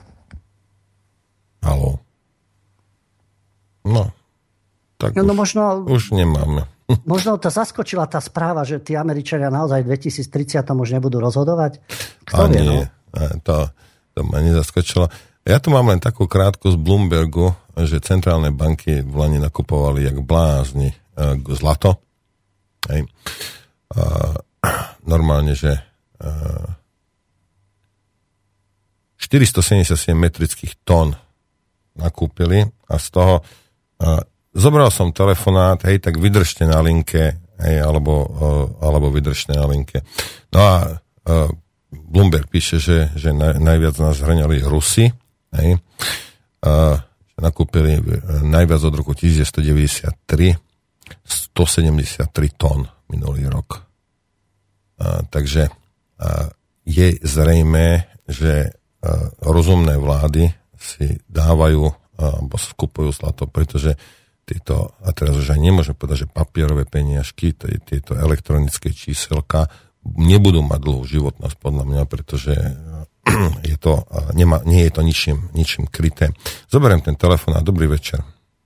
Haló. No, tak no, no už, možno, už nemáme. Možno to zaskočila tá správa, že tí Američania naozaj v dvetisíctridsať už nebudú rozhodovať? Kto A vie, nie, no? to, to ma nezaskočilo. Ja tu mám len takú krátku z Bloombergu, že centrálne banky v Lani nakupovali jak blázni uh, zlato. Hej. Uh, normálne, že uh, štyristosedemdesiatsedem metrických tón nakúpili a z toho uh, zobral som telefonát, hej, tak vydržte na linke, hej, alebo, uh, alebo vydržte na linke. No a uh, Bloomberg píše, že, že naj, najviac nás hraňali Rusi, hej, uh, nakúpili najviac od roku devätnásťstodeväťdesiattri stosedemdesiattri tón minulý rok. Uh, takže uh, je zrejmé, že uh, rozumné vlády si dávajú alebo skupujú zlato, pretože tieto, a teraz už aj nemôžem povedať, že papierové peniažky, tieto elektronické číselka nebudú mať dlhú životnosť podľa mňa, pretože je to, nemá, nie je to ničím, ničím kryté. Zoberiem ten telefón a dobrý večer.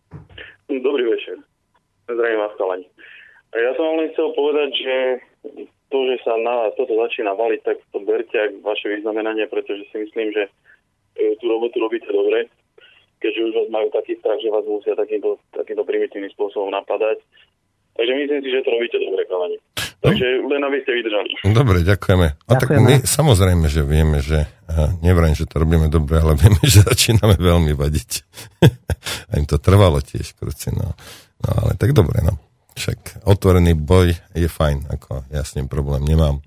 Dobrý večer. Zdravím vás, chalani. Ja som len chcel povedať, že to, že sa na vás toto začína valiť, tak to berte ako vaše vyznamenanie, pretože si myslím, že tú robotu robíte dobre, keďže už vás majú taký strach, že vás musia takýmto, takýmto primitívnym spôsobom napadať. Takže myslím si, že to robíte dobre, chalani. Takže len aby ste vydržali. Dobre, ďakujeme. A tak my samozrejme, že vieme, že nevrajím, že to robíme dobre, ale vieme, že začíname veľmi vadiť. A im to trvalo tiež, kruci, no. No ale tak dobre, no. Však otvorený boj je fajn, ako ja s ním problém nemám.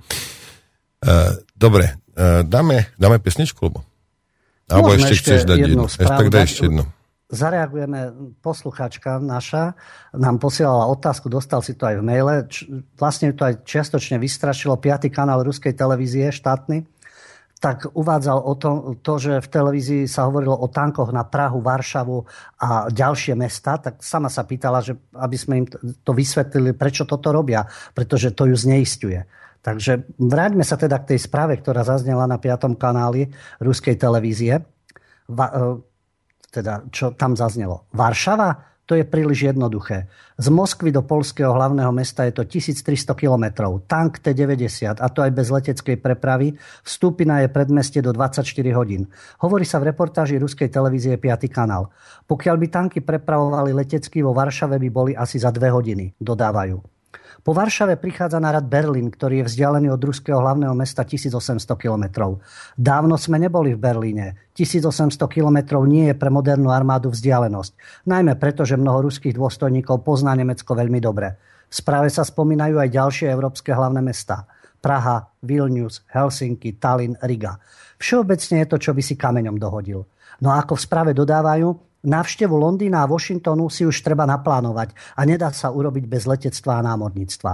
Uh, dobre, uh, dáme, dáme pesničku, lebo alebo ešte, ešte chceš dať jednu. Ešte, tak daj ešte jednu. Zareagujeme, poslucháčka naša nám posielala otázku, dostal si to aj v maile. Č- vlastne to aj čiastočne vystrašilo piaty kanál ruskej televízie štátny. Tak uvádzal o tom, to, že v televízii sa hovorilo o tankoch na Prahu, Varšavu a ďalšie mesta. Tak sama sa pýtala, že aby sme im to vysvetlili, prečo toto robia, pretože to ju zneisťuje. Takže vráťme sa teda k tej správe, ktorá zaznela na piatom kanáli ruskej televízie. Va, teda, čo tam zaznelo? Varšava? To je príliš jednoduché. Z Moskvy do poľského hlavného mesta je to tisíctristo kilometrov. Tank té deväťdesiat, a to aj bez leteckej prepravy, vstúpi na jej predmestie do dvadsaťštyri hodín. Hovorí sa v reportáži ruskej televízie piaty kanál. Pokiaľ by tanky prepravovali letecky, vo Varšave by boli asi za dve hodiny, dodávajú. Po Varšave prichádza na rad Berlín, ktorý je vzdialený od ruského hlavného mesta tisícosemsto kilometrov. Dávno sme neboli v Berlíne. tisícosemsto kilometrov nie je pre modernú armádu vzdialenosť. Najmä preto, že mnoho ruských dôstojníkov pozná Nemecko veľmi dobre. V správe sa spomínajú aj ďalšie európske hlavné mestá. Praha, Vilnius, Helsinki, Tallinn, Riga. Všeobecne je to, čo by si kameňom dohodil. No a ako v správe dodávajú, návštevu Londýna a Washingtonu si už treba naplánovať a nedá sa urobiť bez letectva a námorníctva.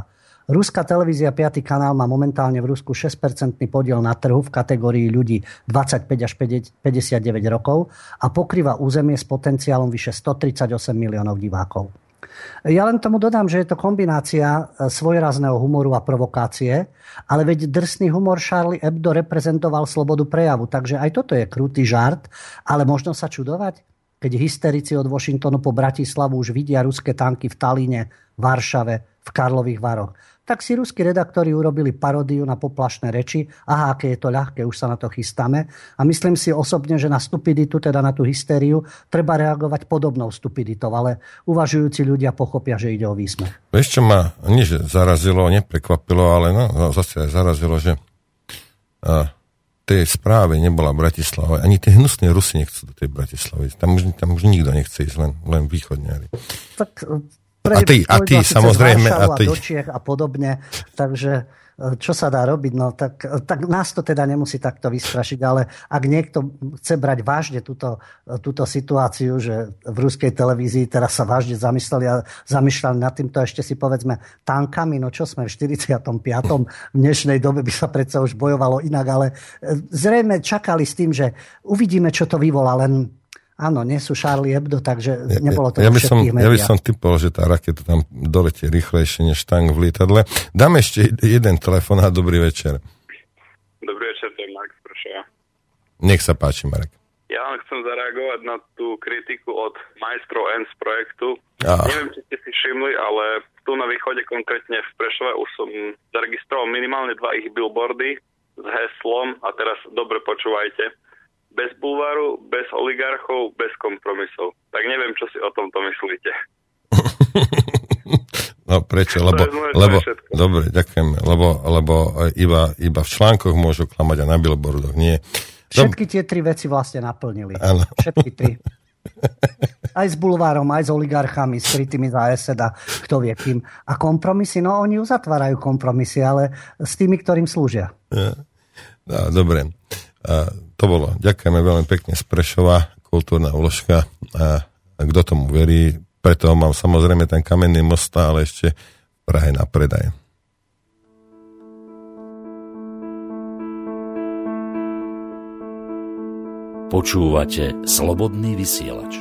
Ruská televízia piaty kanál má momentálne v Rusku šesť percentný podiel na trhu v kategórii ľudí dvadsaťpäť až päťdesiatdeväť rokov a pokrýva územie s potenciálom vyše stotridsaťosem miliónov divákov. Ja len tomu dodám, že je to kombinácia svojrázneho humoru a provokácie, ale veď drsný humor Charlie Hebdo reprezentoval slobodu prejavu, takže aj toto je krutý žart, ale možno sa čudovať, keď hysterici od Washingtonu po Bratislavu už vidia ruské tanky v Talíne, Varšave, v Karlových Varoch. Tak si ruskí redaktori urobili paródiu na poplašné reči. Aha, aké je to ľahké, už sa na to chystáme. A myslím si osobne, že na stupiditu, teda na tú hystériu, treba reagovať podobnou stupiditou, ale uvažujúci ľudia pochopia, že ide o výsmech. Vieš, čo ma nie že zarazilo, neprekvapilo, ale no, no zase zarazilo, že a, tej správe nebola Bratislava. Ani tie hnusné Rusi nechcú do tej Bratislavy. Tam už, tam už nikto nechce ísť, len, len východňári. Tak... A ty, a ty samozrejme. A, ty. a do Čiech a podobne. Takže čo sa dá robiť? No, tak, tak nás to teda nemusí takto vystrašiť, ale ak niekto chce brať vážne túto, túto situáciu, že v ruskej televízii teraz sa vážne zamysleli a zamýšľali nad týmto ešte si povedzme tankami, no čo sme v štyridsiatom piatom v dnešnej dobe by sa predsa už bojovalo inak, ale zrejme čakali s tým, že uvidíme, čo to vyvolá, len áno, nie sú Charlie Hebdo, takže nebolo to ja, ja by som, médiách. Ja by som typol, že tá raketa tam doletie rýchlejšie než tank v lietadle. Dám ešte jeden telefonát. Dobrý večer. Dobrý večer, to je Marek z Prešova. Nech sa páči, Marek. Ja len chcem zareagovať na tú kritiku od majstrov N z projektu. Ah. Neviem, či ste si všimli, ale tu na východe, konkrétne v Prešove, už som zaregistroval minimálne dva ich billboardy s heslom, a teraz dobre počúvajte, bez bulváru, bez oligarchov, bez kompromisov. Tak neviem, čo si o tomto myslíte. No prečo? Lebo, lebo dobre, ďakujem. Lebo, lebo iba, iba v článkoch môžu klamať a na billboardoch nie. Všetky tie tri veci vlastne naplnili. Áno. Všetky tri. Aj s bulvárom, aj s oligarchami, skrytými za eseda, kto vie kým. A kompromisy, no oni uzatvárajú kompromisy, ale s tými, ktorým slúžia. Ja. No, dobre. A to bolo. Ďakujeme veľmi pekne z Prešova, kultúrna uložka. A kto tomu verí, preto mám samozrejme ten kamenný most, ale ešte v Prahe na predaj. Počúvate Slobodný vysielač.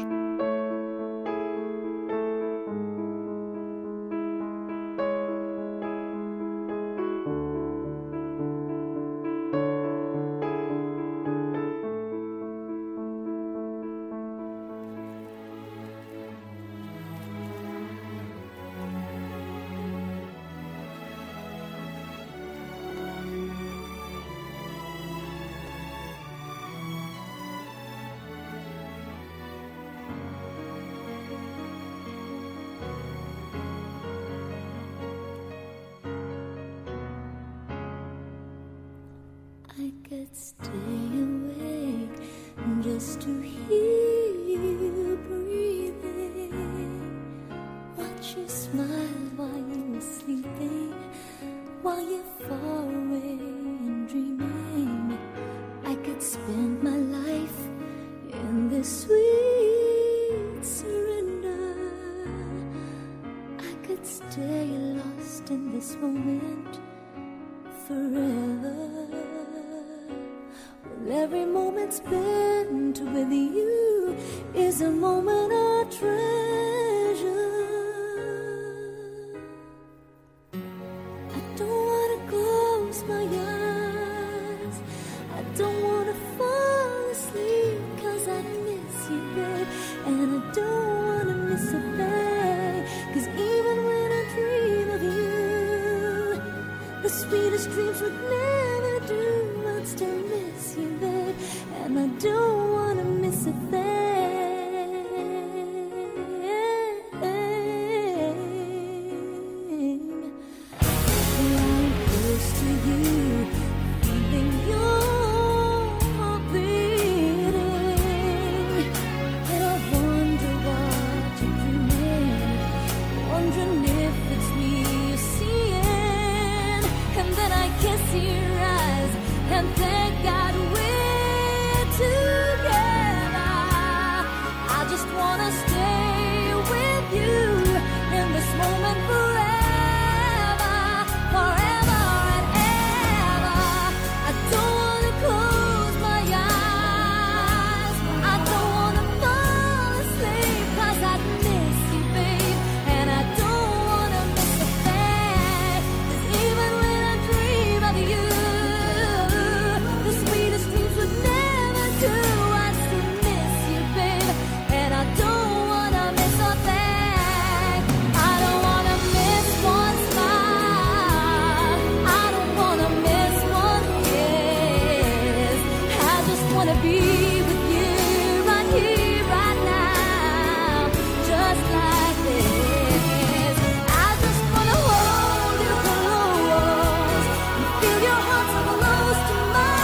wanna be with you right here, right now, just like this. I just wanna hold you close and feel your heart so close to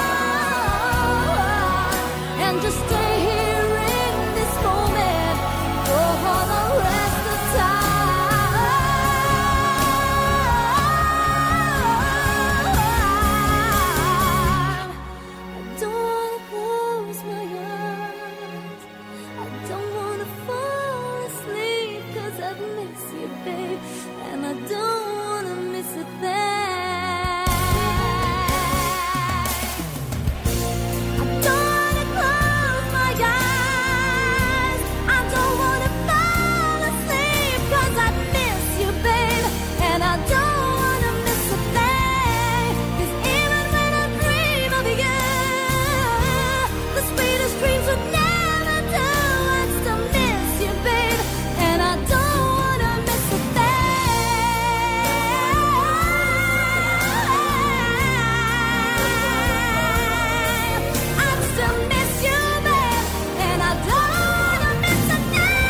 mine, and just stay here in this moment for the rest of time. I don't wanna close my eyes, I don't wanna fall asleep, 'cause I miss you, babe, and I don't wanna miss a thing. I don't wanna close my eyes, I don't wanna fall asleep, 'cause I miss you, babe, and I don't wanna miss a thing. 'Cause even when I dream of you, the sweetest dreams would never do. I still miss you, babe, and I don't wanna miss a thing. I still miss you, babe, and I don't wanna miss a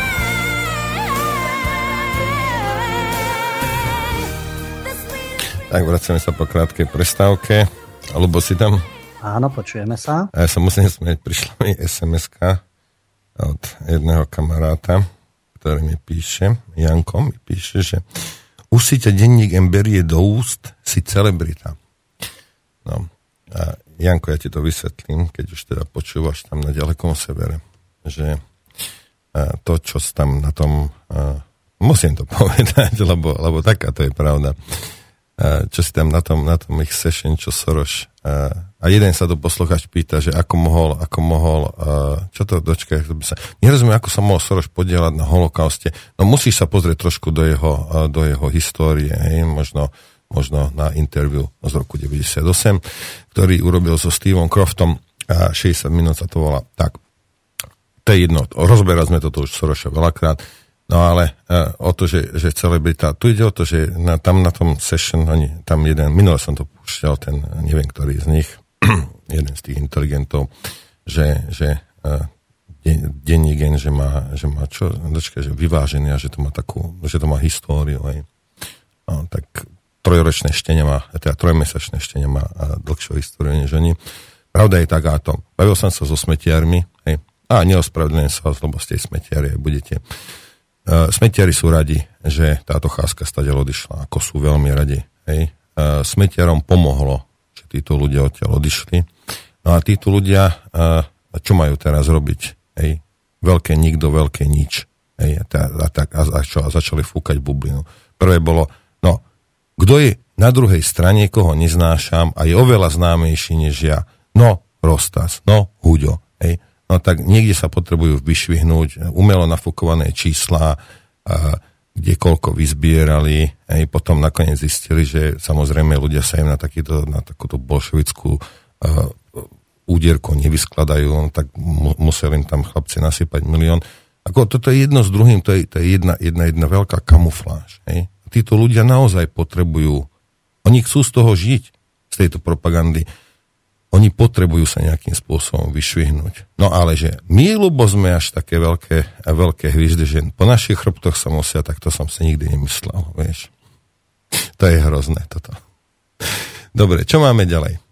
thing. The sweetest Tak, vracame sa po krátkej prestávke. Alebo si tam? Áno, počujeme sa. A ja sa musím smieť, prišla mi es em eska od jedného kamaráta, ktorý mi píše, Janko mi píše, že už si ťa denník em berie do úst, si celebrita. No, a Janko, ja ti to vysvetlím, keď už teda počúvaš tam na ďalekom severe, že a, to, čo tam na tom, a, musím to povedať, lebo, lebo taká to je pravda, a, čo si tam na tom, na tom ich session, čo Soros, a, a jeden sa to poslucháč pýta, že ako mohol, ako mohol, a, čo to, dočkaj, sa, nerozumiem, ako sa mohol Soros podielať na holokauste. No musíš sa pozrieť trošku do jeho, a, do jeho histórie, hej, možno možno na interview z roku deväťdesiatosem, ktorý urobil so Stevom Croftom a šesťdesiat minút sa to volá. Tak, to je jedno. Rozberali sme toto už Soroša veľakrát, no ale uh, o to, že, že celebrita, tu ide o to, že na, tam na tom session, oni, tam jeden, minule som to púšťal, ten, neviem, ktorý z nich, jeden z tých inteligentov, že, že uh, denní gen, že má, že má čo, dočka, že vyvážený a že to má takú, že to má históriu, aj. No, tak trojročné štenie má, teda trojmesačné štenie má dlhšiu históriu než oni. Pravda je takáto. Bavil som sa so smetiarmi, hej, a neospravedlňujem sa, lebo z tej smetiari budete. Uh, smetiari sú radi, že táto cházka stadiaľ odišla, ako sú veľmi radi. Hej. Uh, smetiarom pomohlo, že títo ľudia odtiaľ odišli. No a títo ľudia, uh, čo majú teraz robiť? Hej. Veľké nikto, veľké nič. Hej. A, a, a, a, čo, a začali fúkať bublinu. Prvé bolo, no, kto je na druhej strane, koho neznášam a je oveľa známejší než ja? No, Rostas, no, Huďo. Hej. No tak niekde sa potrebujú vyšvihnúť umelo nafúkované čísla, a, kde koľko vyzbierali. Hej. Potom nakoniec zistili, že samozrejme ľudia sa im na, takýto, na takúto bolševickú uh, úderku nevyskladajú, no, tak mu, museli im tam chlapci nasypať milión. Ako, toto je jedno s druhým, to je, to je jedna, jedna, jedna veľká kamufláž. Hej. Títo ľudia naozaj potrebujú, oni chcú z toho žiť, z tejto propagandy. Oni potrebujú sa nejakým spôsobom vyšvihnúť. No ale že my, ľubo, sme až také veľké, veľké hviezdy, že po našich chrbtoch sa musia, tak to som si nikdy nemyslel, vieš. To je hrozné, toto. Dobre, čo máme ďalej?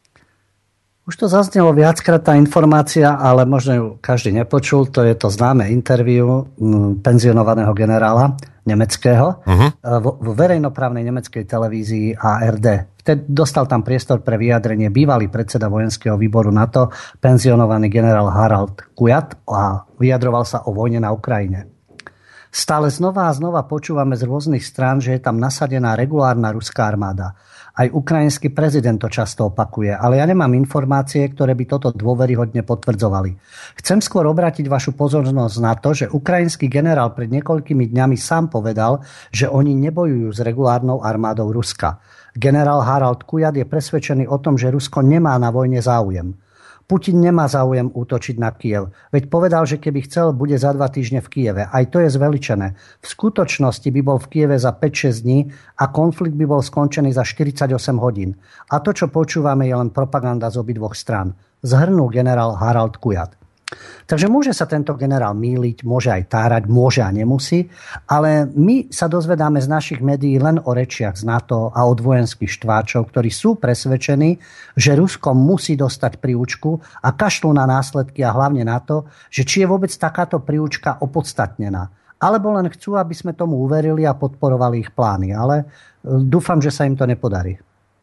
Už to zaznelo viackrát tá informácia, ale možno ju každý nepočul. To je to známe interview penzionovaného generála nemeckého uh-huh. vo, vo verejnoprávnej nemeckej televízii á er dé. Vtedy dostal tam priestor pre vyjadrenie bývalý predseda vojenského výboru NATO, penzionovaný generál Harald Kujat, a vyjadroval sa o vojne na Ukrajine. Stále znova a znova počúvame z rôznych strán, že je tam nasadená regulárna ruská armáda. Aj ukrajinský prezident to často opakuje, ale ja nemám informácie, ktoré by toto dôveryhodne potvrdzovali. Chcem skôr obrátiť vašu pozornosť na to, že ukrajinský generál pred niekoľkými dňami sám povedal, že oni nebojujú s regulárnou armádou Ruska. Generál Harald Kujat je presvedčený o tom, že Rusko nemá na vojne záujem. Putin nemá záujem útočiť na Kyjev. Veď povedal, že keby chcel, bude za dva týždne v Kyjeve. Aj to je zveličené. V skutočnosti by bol v Kyjeve za päť šesť dní a konflikt by bol skončený za štyridsaťosem hodín. A to, čo počúvame, je len propaganda z obidvoch strán. Zhrnul generál Harald Kujat. Takže môže sa tento generál mýliť, môže aj tárať, môže a nemusí, ale my sa dozvedáme z našich médií len o rečiach z NATO a od vojenských štváčov, ktorí sú presvedčení, že Rusko musí dostať príučku a kašľú na následky a hlavne na to, že či je vôbec takáto príučka opodstatnená. Alebo len chcú, aby sme tomu uverili a podporovali ich plány. Ale dúfam, že sa im to nepodarí.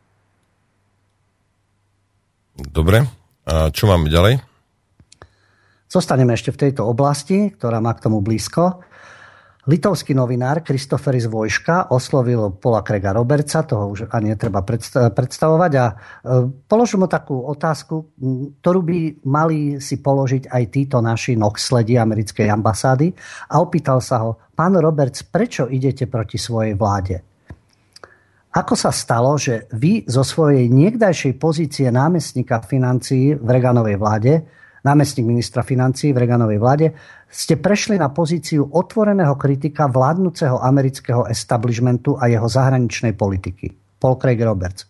Dobre. A čo máme ďalej? Zostaneme ešte v tejto oblasti, ktorá má k tomu blízko. Litovský novinár Kristoferis Vojška oslovil Paula Craiga Robertsa, toho už ani netreba predstavovať, a položil mu takú otázku, ktorú by mali si položiť aj títo naši noxledi americkej ambasády, a opýtal sa ho: pán Roberts, prečo idete proti svojej vláde? Ako sa stalo, že vy zo svojej niekdajšej pozície námestníka financií v Reaganovej vláde, námestník ministra financií v Reaganovej vláde, ste prešli na pozíciu otvoreného kritika vládnuceho amerického establishmentu a jeho zahraničnej politiky? Paul Craig Roberts.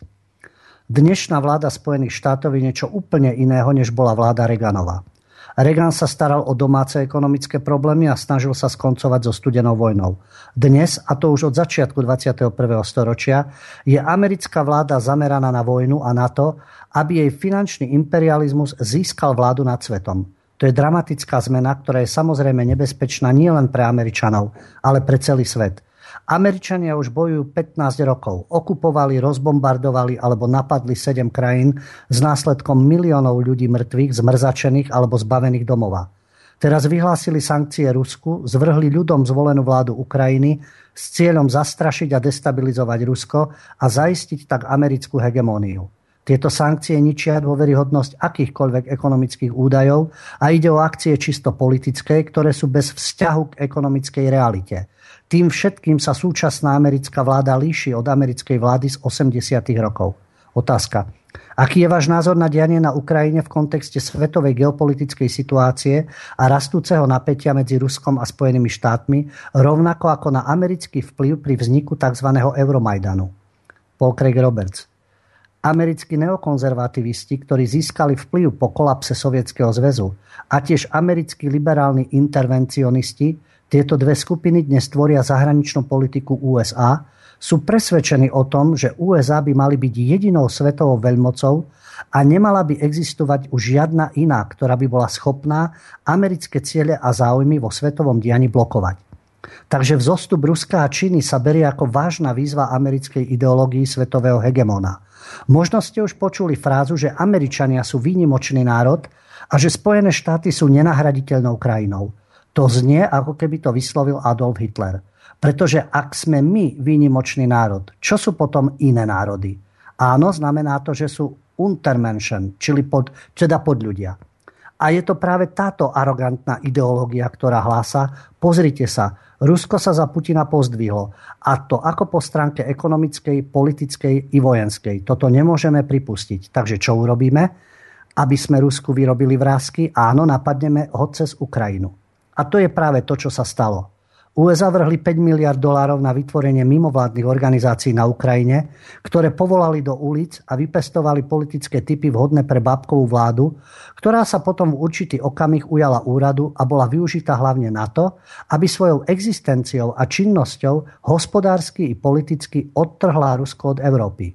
Dnešná vláda Spojených štátov je niečo úplne iného, než bola vláda Reaganova. Reagan sa staral o domáce ekonomické problémy a snažil sa skoncovať so studenou vojnou. Dnes, a to už od začiatku dvadsiateho prvého storočia, je americká vláda zameraná na vojnu a na to, aby jej finančný imperializmus získal vládu nad svetom. To je dramatická zmena, ktorá je samozrejme nebezpečná nielen pre Američanov, ale pre celý svet. Američania už bojujú pätnásť rokov. Okupovali, rozbombardovali alebo napadli sedem krajín s následkom miliónov ľudí mŕtvych, zmrzačených alebo zbavených domova. Teraz vyhlásili sankcie Rusku, zvrhli ľudom zvolenú vládu Ukrajiny s cieľom zastrašiť a destabilizovať Rusko a zaistiť tak americkú hegemóniu. Tieto sankcie ničia dôveryhodnosť akýchkoľvek ekonomických údajov a ide o akcie čisto politické, ktoré sú bez vzťahu k ekonomickej realite. Tým všetkým sa súčasná americká vláda líši od americkej vlády z osemdesiatych rokov. Otázka. Aký je váš názor na dianie na Ukrajine v kontexte svetovej geopolitickej situácie a rastúceho napätia medzi Ruskom a Spojenými štátmi, rovnako ako na americký vplyv pri vzniku tzv. Euromajdanu? Paul Craig Roberts. Americkí neokonzervativisti, ktorí získali vplyv po kolapse Sovietskeho zväzu, a tiež americkí liberálni intervencionisti, tieto dve skupiny dnes tvoria zahraničnú politiku ú es á, sú presvedčení o tom, že ú es á by mali byť jedinou svetovou veľmocou a nemala by existovať už žiadna iná, ktorá by bola schopná americké ciele a záujmy vo svetovom dianí blokovať. Takže vzostup Ruska a Číny sa berie ako vážna výzva americkej ideológii svetového hegemóna. Možno ste už počuli frázu, že Američania sú výnimočný národ a že Spojené štáty sú nenahraditeľnou krajinou. To znie, ako keby to vyslovil Adolf Hitler. Pretože ak sme my výnimočný národ, čo sú potom iné národy? Áno, znamená to, že sú Untermenschen, čili pod, teda podľudia. A je to práve táto arogantná ideológia, ktorá hlása: pozrite sa, Rusko sa za Putina pozdvihlo. A to ako po stránke ekonomickej, politickej i vojenskej. Toto nemôžeme pripustiť. Takže čo urobíme? Aby sme Rusku vyrobili vrásky? Áno, napadneme ho cez Ukrajinu. A to je práve to, čo sa stalo. ú es á vrhli päť miliárd dolárov na vytvorenie mimovládnych organizácií na Ukrajine, ktoré povolali do ulic a vypestovali politické typy vhodné pre Babkovú vládu, ktorá sa potom v určitý okamih ujala úradu a bola využitá hlavne na to, aby svojou existenciou a činnosťou hospodársky i politicky odtrhla Rusko od Európy.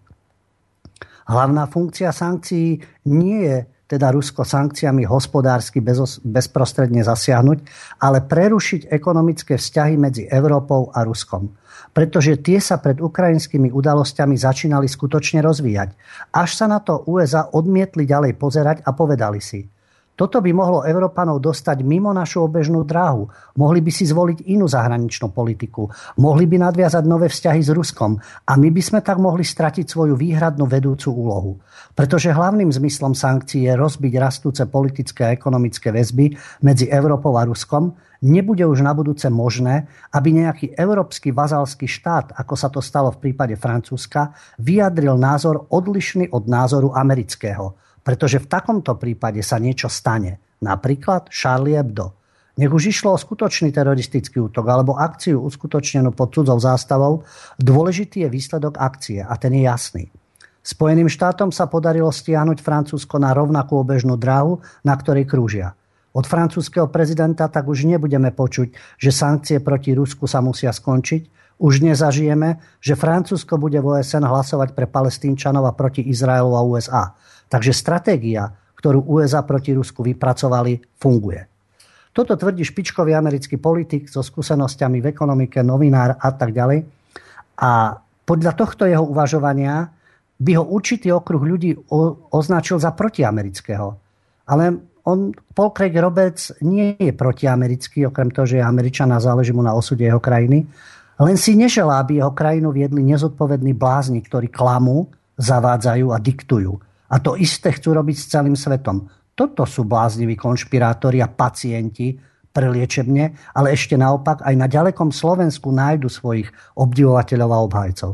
Hlavná funkcia sankcií nie je teda Rusko sankciami hospodársky bez, bezprostredne zasiahnuť, ale prerušiť ekonomické vzťahy medzi Európou a Ruskom. Pretože tie sa pred ukrajinskými udalosťami začínali skutočne rozvíjať. Až sa na to ú es á odmietli ďalej pozerať a povedali si: toto by mohlo Európanov dostať mimo našu obežnú dráhu. Mohli by si zvoliť inú zahraničnú politiku. Mohli by nadviazať nové vzťahy s Ruskom. A my by sme tak mohli stratiť svoju výhradnú vedúcu úlohu. Pretože hlavným zmyslom sankcií je rozbiť rastúce politické a ekonomické väzby medzi Európou a Ruskom, nebude už na budúce možné, aby nejaký európsky vazalský štát, ako sa to stalo v prípade Francúzska, vyjadril názor odlišný od názoru amerického. pretože v takomto prípade sa niečo stane. Napríklad Charlie Hebdo. Nech už išlo o skutočný teroristický útok alebo akciu uskutočnenú pod cudzou zástavou, dôležitý je výsledok akcie a ten je jasný. Spojeným štátom sa podarilo stiahnuť Francúzsko na rovnakú obežnú dráhu, na ktorej krúžia. Od francúzskeho prezidenta tak už nebudeme počuť, že sankcie proti Rusku sa musia skončiť. Už nezažijeme, že Francúzsko bude v ó es en hlasovať pre Palestínčanov a proti Izraelu a ú es á. Takže stratégia, ktorú ú es á proti Rusku vypracovali, funguje. Toto tvrdí špičkový americký politik so skúsenosťami v ekonomike, novinár a tak ďalej. A podľa tohto jeho uvažovania by ho určitý okruh ľudí označil za protiamerického. Ale on, Paul Craig Roberts, nie je protiamerický, okrem toho, že je Američan a záleží mu na osude jeho krajiny. Len si neželá, aby jeho krajinu viedli nezodpovední blázni, ktorí klamú, zavádzajú a diktujú. A to isté chcú robiť s celým svetom. Toto sú blázniví konšpirátori a pacienti pre liečebne, ale ešte naopak aj na ďalekom Slovensku nájdu svojich obdivovateľov a obhajcov.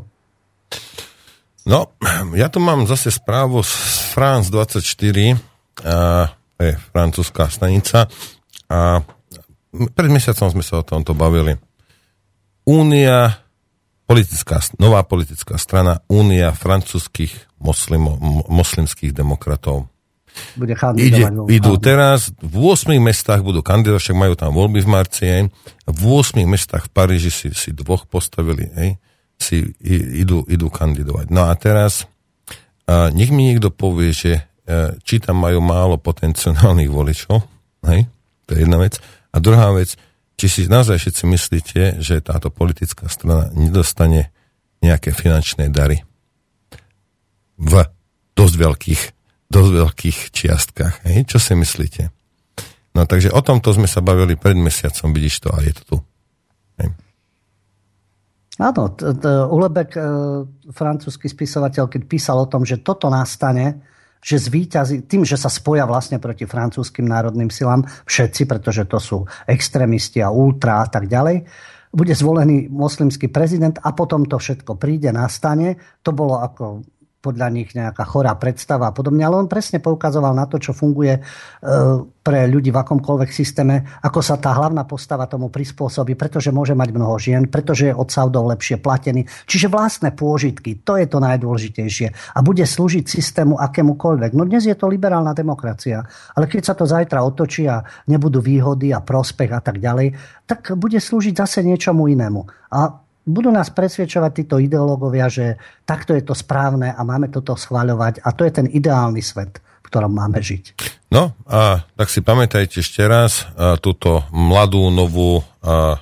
No, ja tu mám zase správu z France dvadsaťštyri, a, je francúzska stanica, a pred mesiacom sme sa o tomto bavili. Únia, politická, nová politická strana, Únia francúzskych moslimo, moslimských demokratov. Bude kandidovať. Idú teraz, v ôsmich mestách budú kandidovať, však majú tam voľby v marci, aj. V ôsmich mestách v Paríži si, si dvoch postavili, aj, si idú, idú kandidovať. No a teraz, a nech mi niekto povie, že či tam majú málo potenciálnych voličov, aj, to je jedna vec. A druhá vec, či si naozaj všetci myslíte, že táto politická strana nedostane nejaké finančné dary v dosť veľkých, dosť veľkých čiastkách. Hej? Čo si myslíte? No takže o tomto sme sa bavili pred mesiacom, vidíš to, a je to tu. Hej. Áno, t- t- Ulebek, e, francúzsky spisovateľ, keď písal o tom, že toto nastane, že zvíťazí tým, že sa spoja vlastne proti francúzskym národným silám všetci, pretože to sú extrémisti a ultra a tak ďalej, bude zvolený moslimský prezident a potom to všetko príde, nastane. To bolo ako podľa nich nejaká chorá predstava a podobne, ale on presne poukazoval na to, čo funguje pre ľudí v akomkoľvek systéme, ako sa tá hlavná postava tomu prispôsobí, pretože môže mať mnoho žien, pretože je od Saudov lepšie platený. Čiže vlastné pôžitky, to je to najdôležitejšie a bude slúžiť systému akémukoľvek. No dnes je to liberálna demokracia, ale keď sa to zajtra otočí a nebudú výhody a prospech a tak ďalej, tak bude slúžiť zase niečomu inému. A budú nás presviečovať títo ideológovia, že takto je to správne a máme toto schvaľovať a to je ten ideálny svet, v ktorom máme žiť. No a tak si pamätajte ešte raz a, túto mladú, novú a,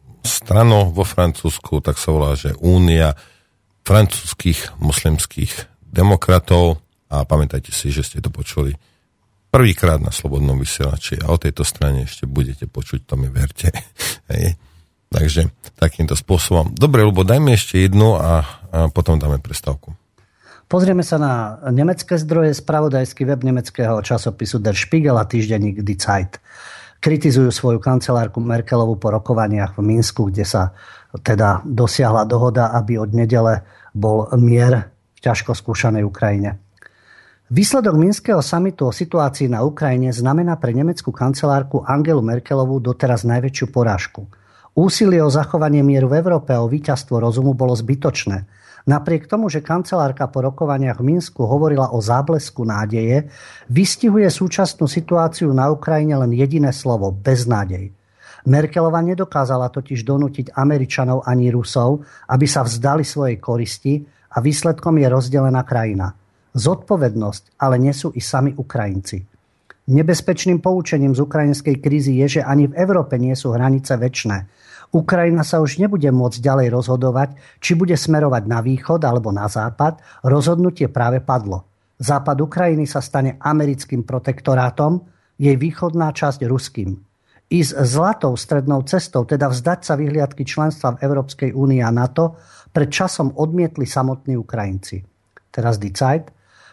stranu vo Francúzsku, tak sa volá, že Únia francúzskych moslimských demokratov a pamätajte si, že ste to počuli prvýkrát na Slobodnom vysielači a o tejto strane ešte budete počuť, to mi verte. Hej. Takže takýmto spôsobom. Dobre, Ľubo, dajme ešte jednu a, a potom dáme prestávku. Pozrieme sa na nemecké zdroje. Spravodajský web nemeckého časopisu Der Spiegel a týždenník Die Zeit kritizujú svoju kancelárku Merkelovu po rokovaniach v Minsku, kde sa teda dosiahla dohoda, aby od nedele bol mier v ťažko skúšanej Ukrajine. Výsledok Minského samitu o situácii na Ukrajine znamená pre nemeckú kancelárku Angelu Merkelovú doteraz najväčšiu porážku. Úsilie o zachovanie mieru v Európe a o víťazstvo rozumu bolo zbytočné. Napriek tomu, že kancelárka po rokovaniach v Minsku hovorila o záblesku nádeje, vystihuje súčasnú situáciu na Ukrajine len jediné slovo – beznádej. Merkelová nedokázala totiž donútiť Američanov ani Rusov, aby sa vzdali svojej koristi a výsledkom je rozdelená krajina. Zodpovednosť ale nesú i sami Ukrajinci. Nebezpečným poučením z ukrajinskej krízy je, že ani v Európe nie sú hranice večné. Ukrajina sa už nebude môcť ďalej rozhodovať, či bude smerovať na východ alebo na západ. Rozhodnutie práve padlo. Západ Ukrajiny sa stane americkým protektorátom, jej východná časť ruským. Ísť zlatou strednou cestou, teda vzdať sa vyhliadky členstva v Európskej únii a NATO, pred časom odmietli samotní Ukrajinci. Teraz Die Zeit.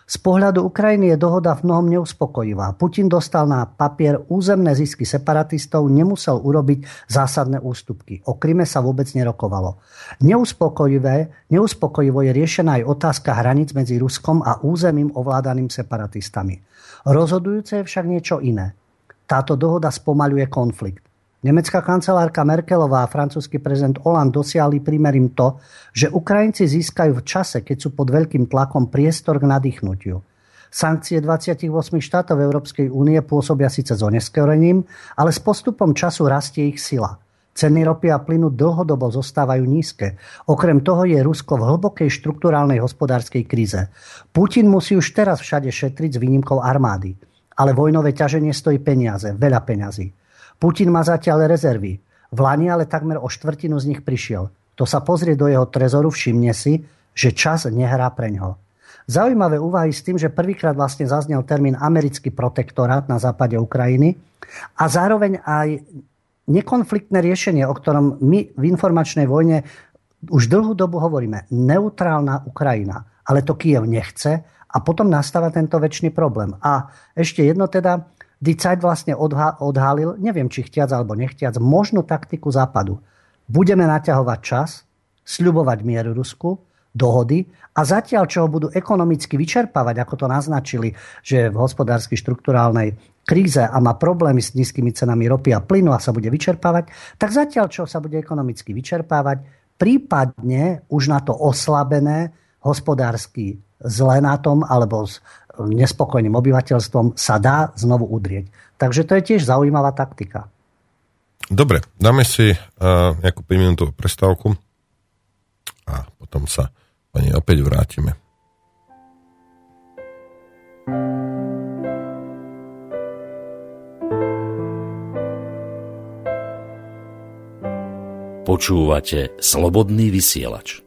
Z pohľadu Ukrajiny je dohoda v mnohom neuspokojivá. Putin dostal na papier územné zisky separatistov, nemusel urobiť zásadné ústupky. O Kryme sa vôbec nerokovalo. Neuspokojivé, neuspokojivo je riešená aj otázka hraníc medzi Ruskom a územím ovládaným separatistami. Rozhodujúce je však niečo iné. Táto dohoda spomaľuje konflikt. Nemecká kancelárka Merkelová a francúzsky prezident Hollande dosiahli prímerím to, že Ukrajinci získajú v čase, keď sú pod veľkým tlakom, priestor k nadýchnutiu. Sankcie dvadsaťosem štátov Európskej únie pôsobia síce s oneskorením, ale s postupom času rastie ich sila. Ceny ropy a plynu dlhodobo zostávajú nízke. Okrem toho je Rusko v hlbokej štrukturálnej hospodárskej kríze. Putin musí už teraz všade šetriť s výnimkou armády. Ale vojnové ťaženie stojí peniaze, veľa peňazí. Putin má zatiaľ rezervy. V lani ale takmer o štvrtinu z nich prišiel. To sa pozrie do jeho trezoru, všimne si, že čas nehrá preňho. Zaujímavé úvahy s tým, že prvýkrát vlastne zaznel termín americký protektorát na západe Ukrajiny a zároveň aj nekonfliktné riešenie, o ktorom my v informačnej vojne už dlhú dobu hovoríme. Neutrálna Ukrajina. Ale to Kyjev nechce a potom nastáva tento večný problém. A ešte jedno teda, Die Zeit vlastne odha- odhalil, neviem či chtiac alebo nechtiac, možnú taktiku Západu. Budeme naťahovať čas, sľubovať mier Rusku, dohody a zatiaľ, čo ho budú ekonomicky vyčerpávať, ako to naznačili, že v hospodársky štrukturálnej kríze a má problémy s nízkymi cenami ropy a plynu a sa bude vyčerpávať, tak zatiaľ, čo sa bude ekonomicky vyčerpávať, prípadne už na to oslabené hospodársky zle na tom alebo s nespokojným obyvateľstvom sa dá znovu udrieť. Takže to je tiež zaujímavá taktika. Dobre, dáme si uh, nejakú päťminútovú prestávku a potom sa pani opäť vrátime. Počúvate Slobodný vysielač.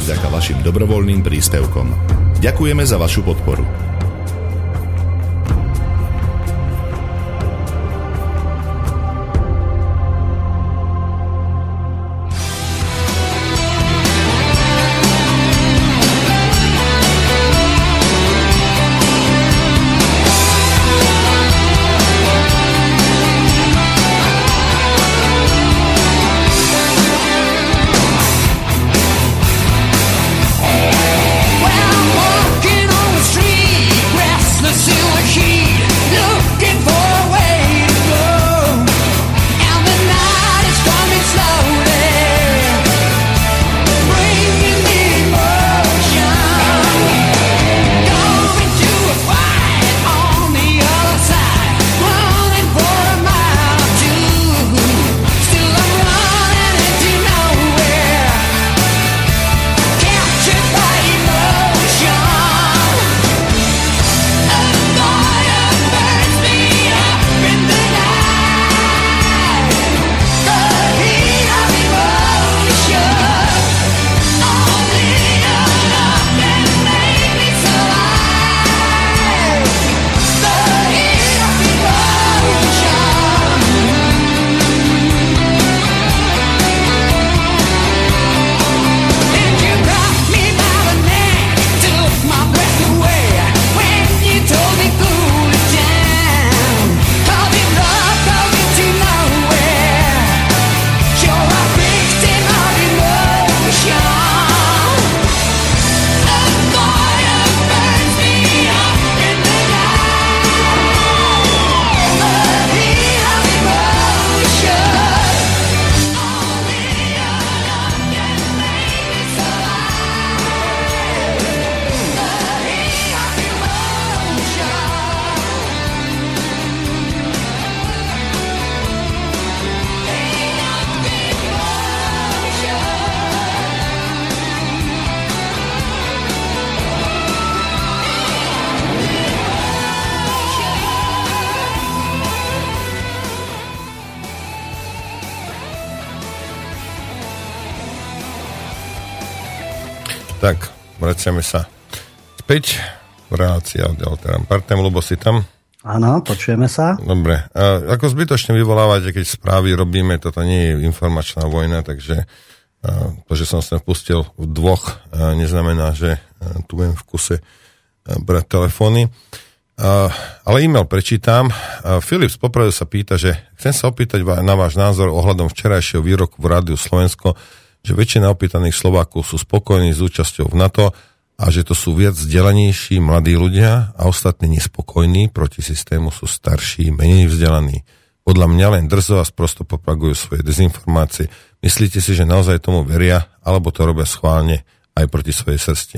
vďaka vašim dobrovoľným príspevkom. Ďakujeme za vašu podporu. Tak, vraciame sa späť v relácii Alteram Partem. Ľubo, si tam? Áno, počujeme sa. Dobre. A ako zbytočne vyvolávate, keď správy robíme, toto nie je informačná vojna, takže to, že som sa pustil v dvoch, neznamená, že tu budem v kuse brať telefóny. Ale e-mail prečítam. Filip z Popradu sa pýta, že chcem sa opýtať na váš názor ohľadom včerajšieho výroku v Rádiu Slovensko, že väčšina opýtaných Slovákov sú spokojní s účasťou v NATO a že to sú viac vzdelanejší mladí ľudia a ostatní nespokojní proti systému sú starší, menej vzdelaní. Podľa mňa len drzo a sprosto propagujú svoje dezinformácie. Myslíte si, že naozaj tomu veria, alebo to robia schválne aj proti svojej srsti?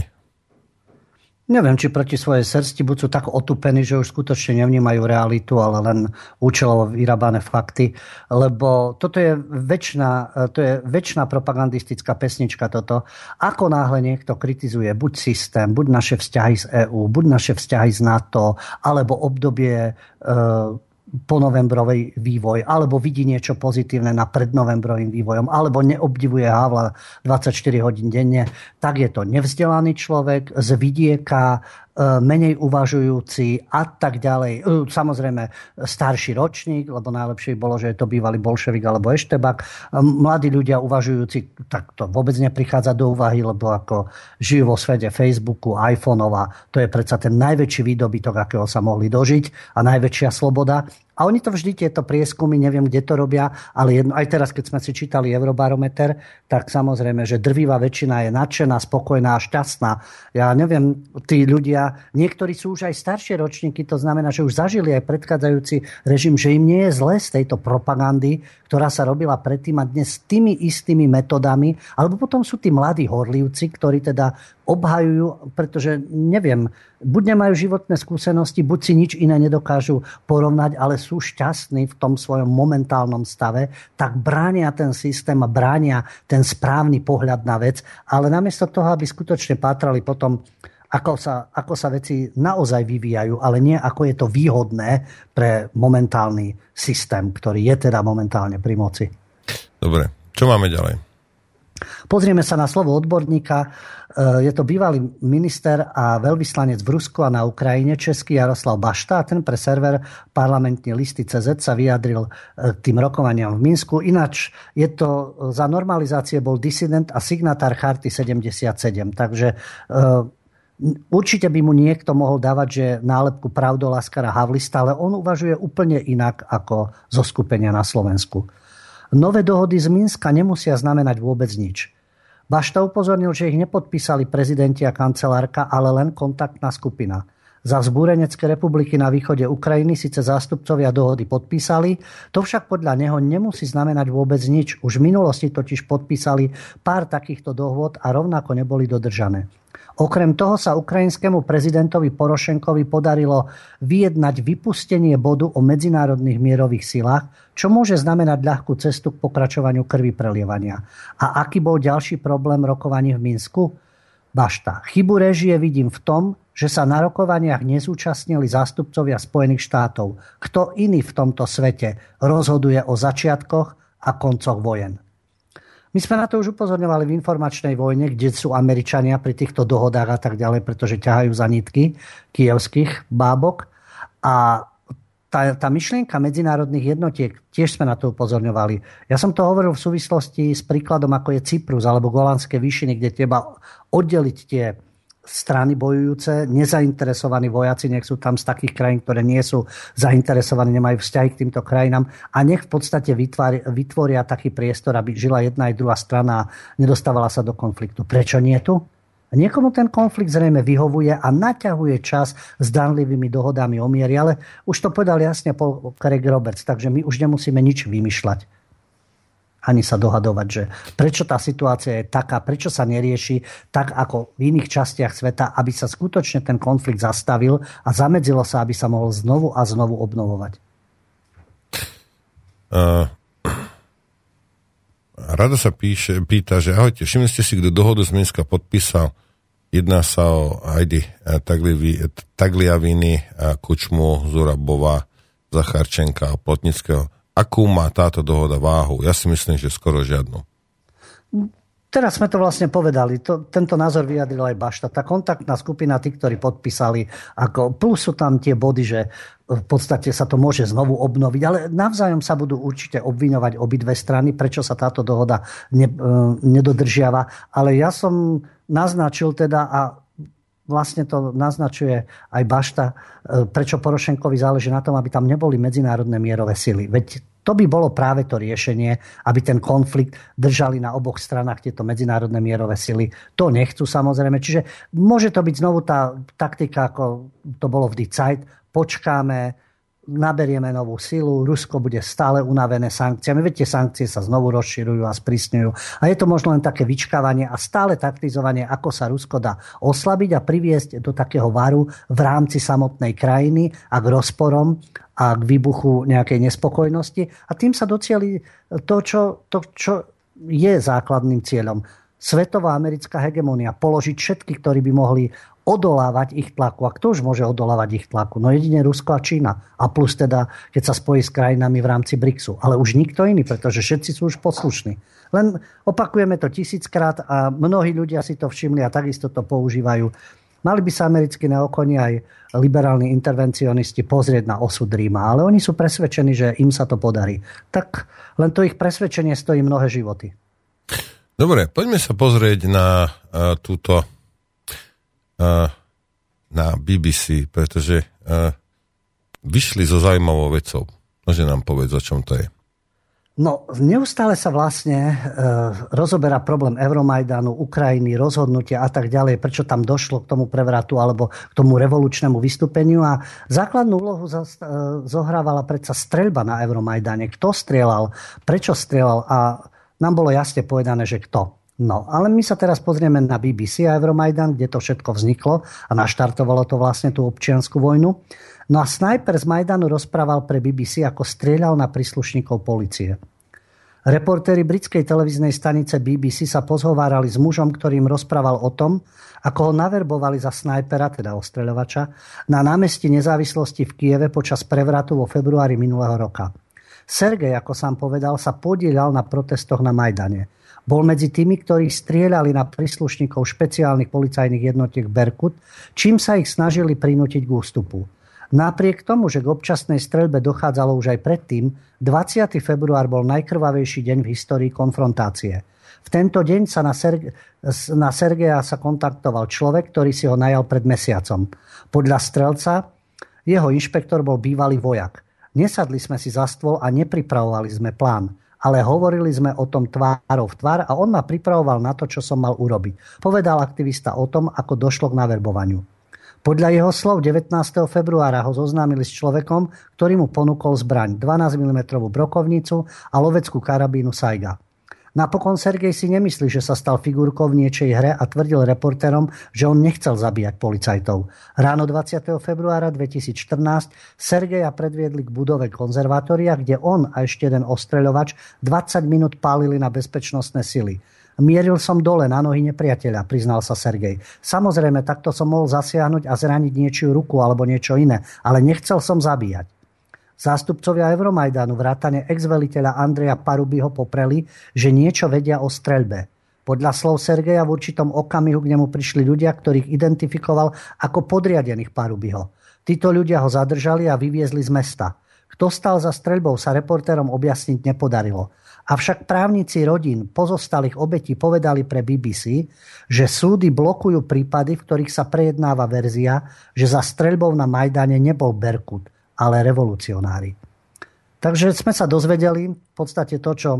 Neviem, či proti svojej srsti buď sú tak otupení, že už skutočne nevnímajú realitu, ale len účelovo vyrábané fakty, lebo toto je večná, to je večná propagandistická pesnička toto. Ako náhle niekto kritizuje buď systém, buď naše vzťahy z EÚ, buď naše vzťahy z NATO, alebo obdobie e, ponovembrový vývoj, alebo vidí niečo pozitívne na prednovembrovým vývojom, alebo neobdivuje Havla dvadsaťštyri hodín denne, tak je to nevzdelaný človek z vidieka, menej uvažujúci a tak ďalej. Samozrejme starší ročník, lebo najlepšie bolo, že je to bývalý bolševik alebo eštebak. Mladí ľudia uvažujúci, tak to vôbec neprichádza do úvahy, lebo ako žijú vo svete Facebooku, iPhoneov a to je predsa ten najväčší výdobytok, akého sa mohli dožiť a najväčšia sloboda. A oni to vždy, tieto prieskumy, neviem, kde to robia, ale jedno, aj teraz, keď sme si čítali Eurobarometer, tak samozrejme, že drvivá väčšina je nadšená, spokojná a šťastná. Ja neviem, tí ľudia, niektorí sú už aj staršie ročníky, to znamená, že už zažili aj predchádzajúci režim, že im nie je zle z tejto propagandy, ktorá sa robila predtým a dnes tými istými metodami, alebo potom sú tí mladí horlivci, ktorí teda obhajujú, pretože neviem, buď nemajú životné skúsenosti, buď si nič iné nedokážu porovnať, ale sú šťastní v tom svojom momentálnom stave, tak bránia ten systém a bránia ten správny pohľad na vec, ale namiesto toho, aby skutočne pátrali potom, ako sa, ako sa veci naozaj vyvíjajú, ale nie ako je to výhodné pre momentálny systém, ktorý je teda momentálne pri moci. Dobre, čo máme ďalej? Pozrieme sa na slovo odborníka. Je to bývalý minister a veľvyslanec v Rusku a na Ukrajine, český Jaroslav Bašta, a ten pre server Parlamentní listy cé zet sa vyjadril k tým rokovaniam v Minsku. Ináč je to, za normalizácie bol disident a signatár Charty sedemdesiatsedem. Takže určite by mu niekto mohol dávať, že nálepku pravdoláskara havlista, ale on uvažuje úplne inak ako zo skupenia na Slovensku. Nové dohody z Minska nemusia znamenať vôbec nič. Bašta upozornil, že ich nepodpísali prezidenti a kancelárka, ale len kontaktná skupina. Za vzbúrenecké republiky na východe Ukrajiny síce zástupcovia dohody podpísali, to však podľa neho nemusí znamenať vôbec nič. Už v minulosti totiž podpísali pár takýchto dohôd a rovnako neboli dodržané. Okrem toho sa ukrajinskému prezidentovi Porošenkovi podarilo vyjednať vypustenie bodu o medzinárodných mierových silách, čo môže znamenať ľahkú cestu k pokračovaniu krvi prelievania. A aký bol ďalší problém rokovaní v Minsku? Bašta. Chybu réžie vidím v tom, že sa na rokovaniach nezúčastnili zástupcovia Spojených štátov. Kto iný v tomto svete rozhoduje o začiatkoch a koncoch vojen? My sme na to už upozorňovali v informačnej vojne, kde sú Američania pri týchto dohodách a tak ďalej, pretože ťahajú za nitky kievských bábok. A tá, tá myšlienka medzinárodných jednotiek, tiež sme na to upozorňovali. Ja som to hovoril v súvislosti s príkladom, ako je Cyprus alebo Golanské výšiny, kde treba oddeliť tie strany bojujúce, nezainteresovaní vojaci, nech sú tam z takých krajín, ktoré nie sú zainteresovaní, nemajú vzťahy k týmto krajinám, a nech v podstate vytvári, vytvoria taký priestor, aby žila jedna aj druhá strana a nedostávala sa do konfliktu. Prečo nie tu? Niekomu ten konflikt zrejme vyhovuje a naťahuje čas s danlivými dohodami o miery, ale už to povedal jasne Paul Craig Roberts, takže my už nemusíme nič vymýšľať ani sa dohadovať, že prečo tá situácia je taká, prečo sa nerieši tak ako v iných častiach sveta, aby sa skutočne ten konflikt zastavil a zamedzilo sa, aby sa mohol znovu a znovu obnovovať. Uh, Rada sa píše, pýta, že ahojte, všimli ste si, kto dohodu z Minska podpísal? Jedná sa o Heidi Tagliavini, Kučmu, Zurabova, Zacharčenka a Plotnického. Akú má táto dohoda váhu? Ja si myslím, že skoro žiadnu. Teraz sme to vlastne povedali. To, tento názor vyjadril aj Bašta. Tá kontaktná skupina, tí, ktorí podpísali, ako, plus sú tam tie body, že v podstate sa to môže znovu obnoviť, ale navzájom sa budú určite obviňovať obidve strany, prečo sa táto dohoda ne, nedodržiava. Ale ja som naznačil teda, a vlastne to naznačuje aj Bašta, prečo Porošenkovi záleží na tom, aby tam neboli medzinárodné mierové sily. Veď to by bolo práve to riešenie, aby ten konflikt držali na oboch stranách tieto medzinárodné mierové sily. To nechcú samozrejme. Čiže môže to byť znovu tá taktika, ako to bolo vždy Zeit. Počkáme, naberieme novú silu, Rusko bude stále unavené sankciami. Veď tie sankcie sa znovu rozširujú a sprísňujú. A je to možno len také vyčkávanie a stále taktizovanie, ako sa Rusko dá oslabiť a priviesť do takého varu v rámci samotnej krajiny a k rozporom a k výbuchu nejakej nespokojnosti. A tým sa docieli to, čo, to, čo je základným cieľom. Svetová americká hegemónia. Položiť všetky, ktorí by mohli odolávať ich tlaku. A kto už môže odolávať ich tlaku? No jedine Rusko a Čína. A plus teda, keď sa spojí s krajinami v rámci BRICSu. Ale už nikto iný, pretože všetci sú už poslušní. Len opakujeme to tisíckrát a mnohí ľudia si to všimli a takisto to používajú. Mali by sa americkí neokoni aj liberálni intervencionisti pozrieť na osud Ríma, ale oni sú presvedčení, že im sa to podarí. Tak len to ich presvedčenie stojí mnohé životy. Dobre, poďme sa pozrieť na uh, túto uh, na bé bé cé, pretože uh, vyšli so zaujímavou vecou. Môže nám povedz, o čom to je. No, neustále sa vlastne e, rozoberá problém Euromajdanu, Ukrajiny, rozhodnutia a tak ďalej, prečo tam došlo k tomu prevratu alebo k tomu revolučnému vystúpeniu. A základnú úlohu zas, e, zohrávala predsa streľba na Euromajdane. Kto strieľal, prečo strieľal a nám bolo jasne povedané, že kto. No, ale my sa teraz pozrieme na bé bé cé a Euromajdan, kde to všetko vzniklo a naštartovalo to vlastne tú občiansku vojnu. No a snajper z Majdanu rozprával pre bé bé cé, ako strieľal na príslušníkov polície. Reportéri britskej televíznej stanice bé bé cé sa pozhovárali s mužom, ktorým rozprával o tom, ako ho naverbovali za snajpera, teda ostreľovača, na námestí Nezávislosti v Kieve počas prevratu vo februári minulého roka. Sergej, ako sám povedal, sa podieľal na protestoch na Majdane. Bol medzi tými, ktorí strieľali na príslušníkov špeciálnych policajných jednotiek Berkut, čím sa ich snažili prinútiť k ústupu. Napriek tomu, že k občasnej streľbe dochádzalo už aj predtým, dvadsiateho február bol najkrvavejší deň v histórii konfrontácie. V tento deň sa na, Serge- na Sergeja sa kontaktoval človek, ktorý si ho najal pred mesiacom. Podľa strelca jeho inšpektor bol bývalý vojak. Nesadli sme si za stôl a nepripravovali sme plán, ale hovorili sme o tom tvárov v tvár a on ma pripravoval na to, čo som mal urobiť. Povedal aktivista o tom, ako došlo k naverbovaniu. Podľa jeho slov devätnásteho februára ho zoznámili s človekom, ktorý mu ponúkol zbraň, dvanásť milimetrov brokovnicu a loveckú karabínu Saiga. Napokon Sergej si nemyslí, že sa stal figurkou v niečej hre a tvrdil reportérom, že on nechcel zabíjať policajtov. Ráno dvadsiateho februára dvetisícštrnásť Sergeja predviedli k budove konzervatória, kde on a ešte jeden ostreľovač dvadsať minút pálili na bezpečnostné sily. Mieril som dole na nohy nepriateľa, priznal sa Sergej. Samozrejme, takto som mohol zasiahnuť a zraniť niečiu ruku alebo niečo iné, ale nechcel som zabíjať. Zástupcovia Euromajdanu vrátane ex-veliteľa Andreja Parubyho popreli, že niečo vedia o streľbe. Podľa slov Sergeja v určitom okamihu k nemu prišli ľudia, ktorých identifikoval ako podriadených Parubyho. Títo ľudia ho zadržali a vyviezli z mesta. Kto stal za streľbou, sa reportérom objasniť nepodarilo. Avšak právnici rodín pozostalých obetí povedali pre bé bé cé, že súdy blokujú prípady, v ktorých sa prejednáva verzia, že za streľbou na Majdane nebol Berkut, ale revolucionári. Takže sme sa dozvedeli v podstate to, čo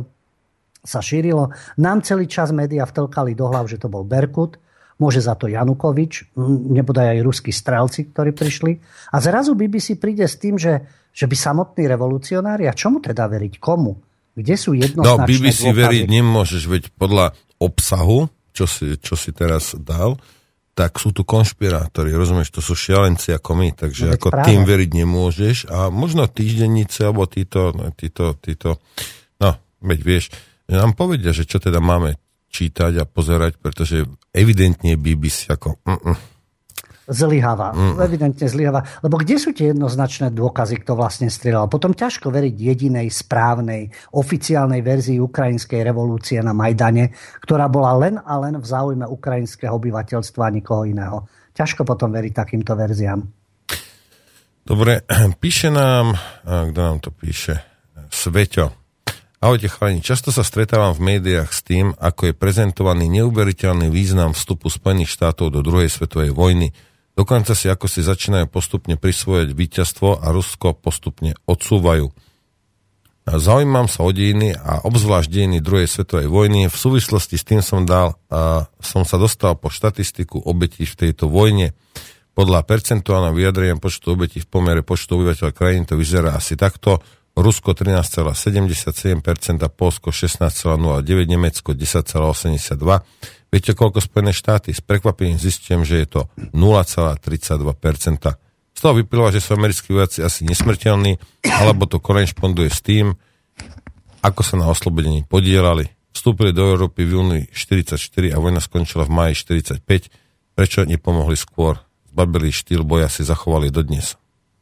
sa šírilo. Nám celý čas médiá vtlkali do hlav, že to bol Berkut, môže za to Janukovič, nebodaj aj ruskí strelci, ktorí prišli. A zrazu bé bé cé príde s tým, že, že by samotní revolucionári, a čomu teda veriť? Komu? Kde sú jednoznačné No, bé bé cé dôkazy? veriť nemôžeš, veď podľa obsahu, čo si, čo si teraz dal, tak sú tu konšpirátori, rozumieš, to sú šialenci ako my, takže no, ako práve. Tým veriť nemôžeš a možno týždennice, alebo títo, títo, títo, no, veď vieš, že nám povedia, že čo teda máme čítať a pozerať, pretože evidentne bé bé cé ako... Mm-mm. Zlyháva, mm. evidentne zlyháva. Lebo kde sú tie jednoznačné dôkazy, kto vlastne strieľal? Potom ťažko veriť jedinej správnej, oficiálnej verzii ukrajinskej revolúcie na Majdane, ktorá bola len a len v záujme ukrajinského obyvateľstva a nikoho iného. Ťažko potom veriť takýmto verziám. Dobre, píše nám, kto nám to píše? Sveťo. Ahojte chalani, často sa stretávam v médiách s tým, ako je prezentovaný neuveriteľný význam vstupu Spojených štátov do druhej svetovej vojny. Dokonca si ako si začínajú postupne prisvojať víťazstvo a Rusko postupne odsúvajú. Zaujímam sa o dejiny a obzvlášť dejiny druhej svetovej vojny. V súvislosti s tým som dal a som sa dostal po štatistiku obetí v tejto vojne. Podľa percentuálneho vyjadrenia počtu obetí v pomere počtu obyvateľov krajín to vyzerá asi takto. Rusko trinásť celá sedemdesiatsedem percent, Poľsko šestnásť celá nula deväť percent, Nemecko desať celá osemdesiatdva percent. Viete, koľko Spojené štáty? S prekvapením zistím, že je to nula celá tridsaťdva percent. Z toho vyplýva, že sú americkí vojaci asi nesmrteľní, alebo to korešponduje s tým, ako sa na oslobodení podielali. Vstúpili do Európy v júni štyridsaťštyri a vojna skončila v máji štyridsaťpäť. Prečo nepomohli skôr? Zbabelý štýl boja si zachovali dodnes.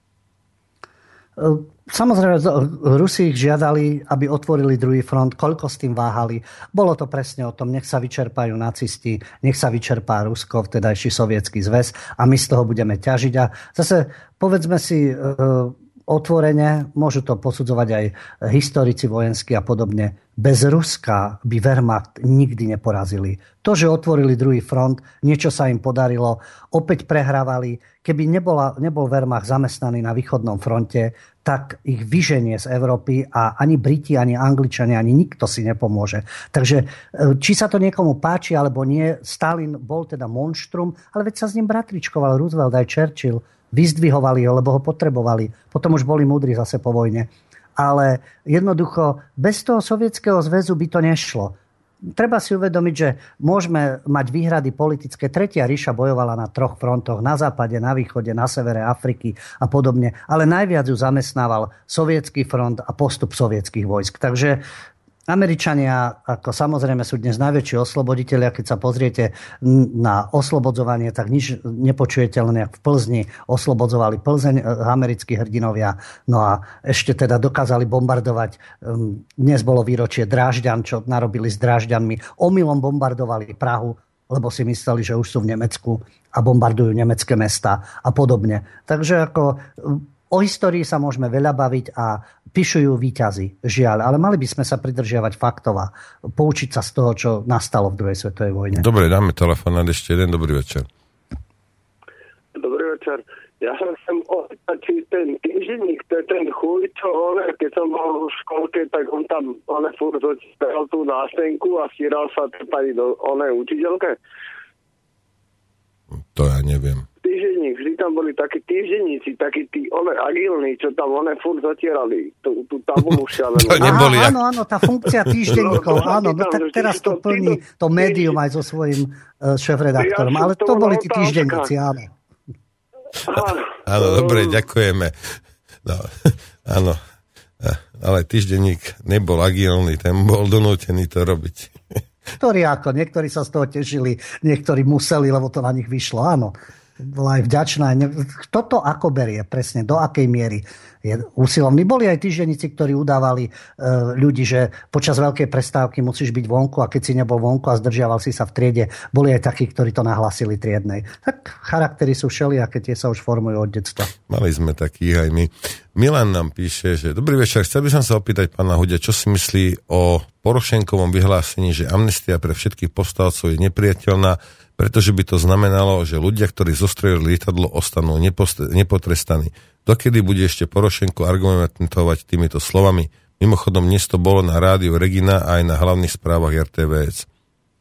Samozrejme, Rusi ich žiadali, aby otvorili druhý front. Koľko s tým váhali? Bolo to presne o tom, nech sa vyčerpajú nacisti, nech sa vyčerpá Rusko, vtedajší Sovietsky zväz a my z toho budeme ťažiť. A zase povedzme si e, otvorene, môžu to posudzovať aj historici vojenskí a podobne. Bez Ruska by Wehrmacht nikdy neporazili. To, že otvorili druhý front, niečo sa im podarilo, opäť prehrávali. Keby nebola, nebol Wehrmacht zamestnaný na východnom fronte, tak ich vyženie z Európy a ani Briti, ani Angličania, ani nikto si nepomôže. Takže či sa to niekomu páči alebo nie, Stalin bol teda monštrum, ale veď sa s ním bratričkoval Roosevelt aj Churchill. Vyzdvihovali ho, lebo ho potrebovali. Potom už boli múdri zase po vojne. Ale jednoducho, bez toho Sovietskeho zväzu by to nešlo. Treba si uvedomiť, že môžeme mať výhrady politické. Tretia ríša bojovala na troch frontoch. Na západe, na východe, na severe Afriky a podobne. Ale najviac ju zamestnával Sovietsky front a postup sovietských vojsk. Takže Američania, ako samozrejme, sú dnes najväčší osloboditelia. Keď sa pozriete na oslobodzovanie, tak nič nepočujete, len jak v Plzni oslobodzovali Plzeň americkí hrdinovia. No a ešte teda dokázali bombardovať. Dnes bolo výročie Drážďan, čo narobili s Drážďanmi. Omylom bombardovali Prahu, lebo si mysleli, že už sú v Nemecku a bombardujú nemecké mesta a podobne. Takže ako o histórii sa môžeme veľa baviť a píšu ju víťazi, žiaľ. Ale mali by sme sa pridržiavať faktov a poučiť sa z toho, čo nastalo v druhej svetovej vojne. Dobre, dáme telefonát ešte jeden. Dobrý večer. Dobrý večer. Ja sa chcem opýtať, či ten týždenník, to je ten chuj, čo on, keď som bol v školke, tak on tam, on furt odstával tú nástenku a stieral sa pani do onej učiteľke. To ja neviem. Týždenník, vždy tam boli takí týždenníci, takí tí one agilní, čo tam one furt zatierali, tú, tú tabulu šialenú. To neboli, Aha, áno, áno, tá funkcia týždenníkov, áno, no tak teraz to plní to médium aj so svojím uh, šéfredaktorom, ale to boli tí týždenníci, áno. Áno, dobre, ďakujeme. No, áno, ale týždenník nebol agilný, ten bol donútený to robiť. Ktorí ako, niektorí sa z toho tešili, niektorí museli, lebo to na nich vyšlo, áno. Bola aj vďačná. Kto to ako berie presne, do akej miery je úsilovný. Boli aj týždenníci, ktorí udávali e, ľudí, že počas veľkej prestávky musíš byť vonku a keď si nebol vonku a zdržiaval si sa v triede, boli aj takí, ktorí to nahlásili triednej. Tak charaktery sú všelijaké, tie sa už formujú od detstva. Mali sme takých aj my. Milan nám píše, že dobrý večer, chcel by som sa opýtať pána Hudia, čo si myslí o Porošenkovom vyhlásení, že amnestia pre všetkých povstalcov je nepriateľná, pretože by to znamenalo, že ľudia, ktorí zostrojili lietadlo, ostanú nepotrestaní. Dokedy bude ešte Porošenko argumentovať týmito slovami? Mimochodom, dnes to bolo na rádiu Regina a aj na hlavných správach er té vé es.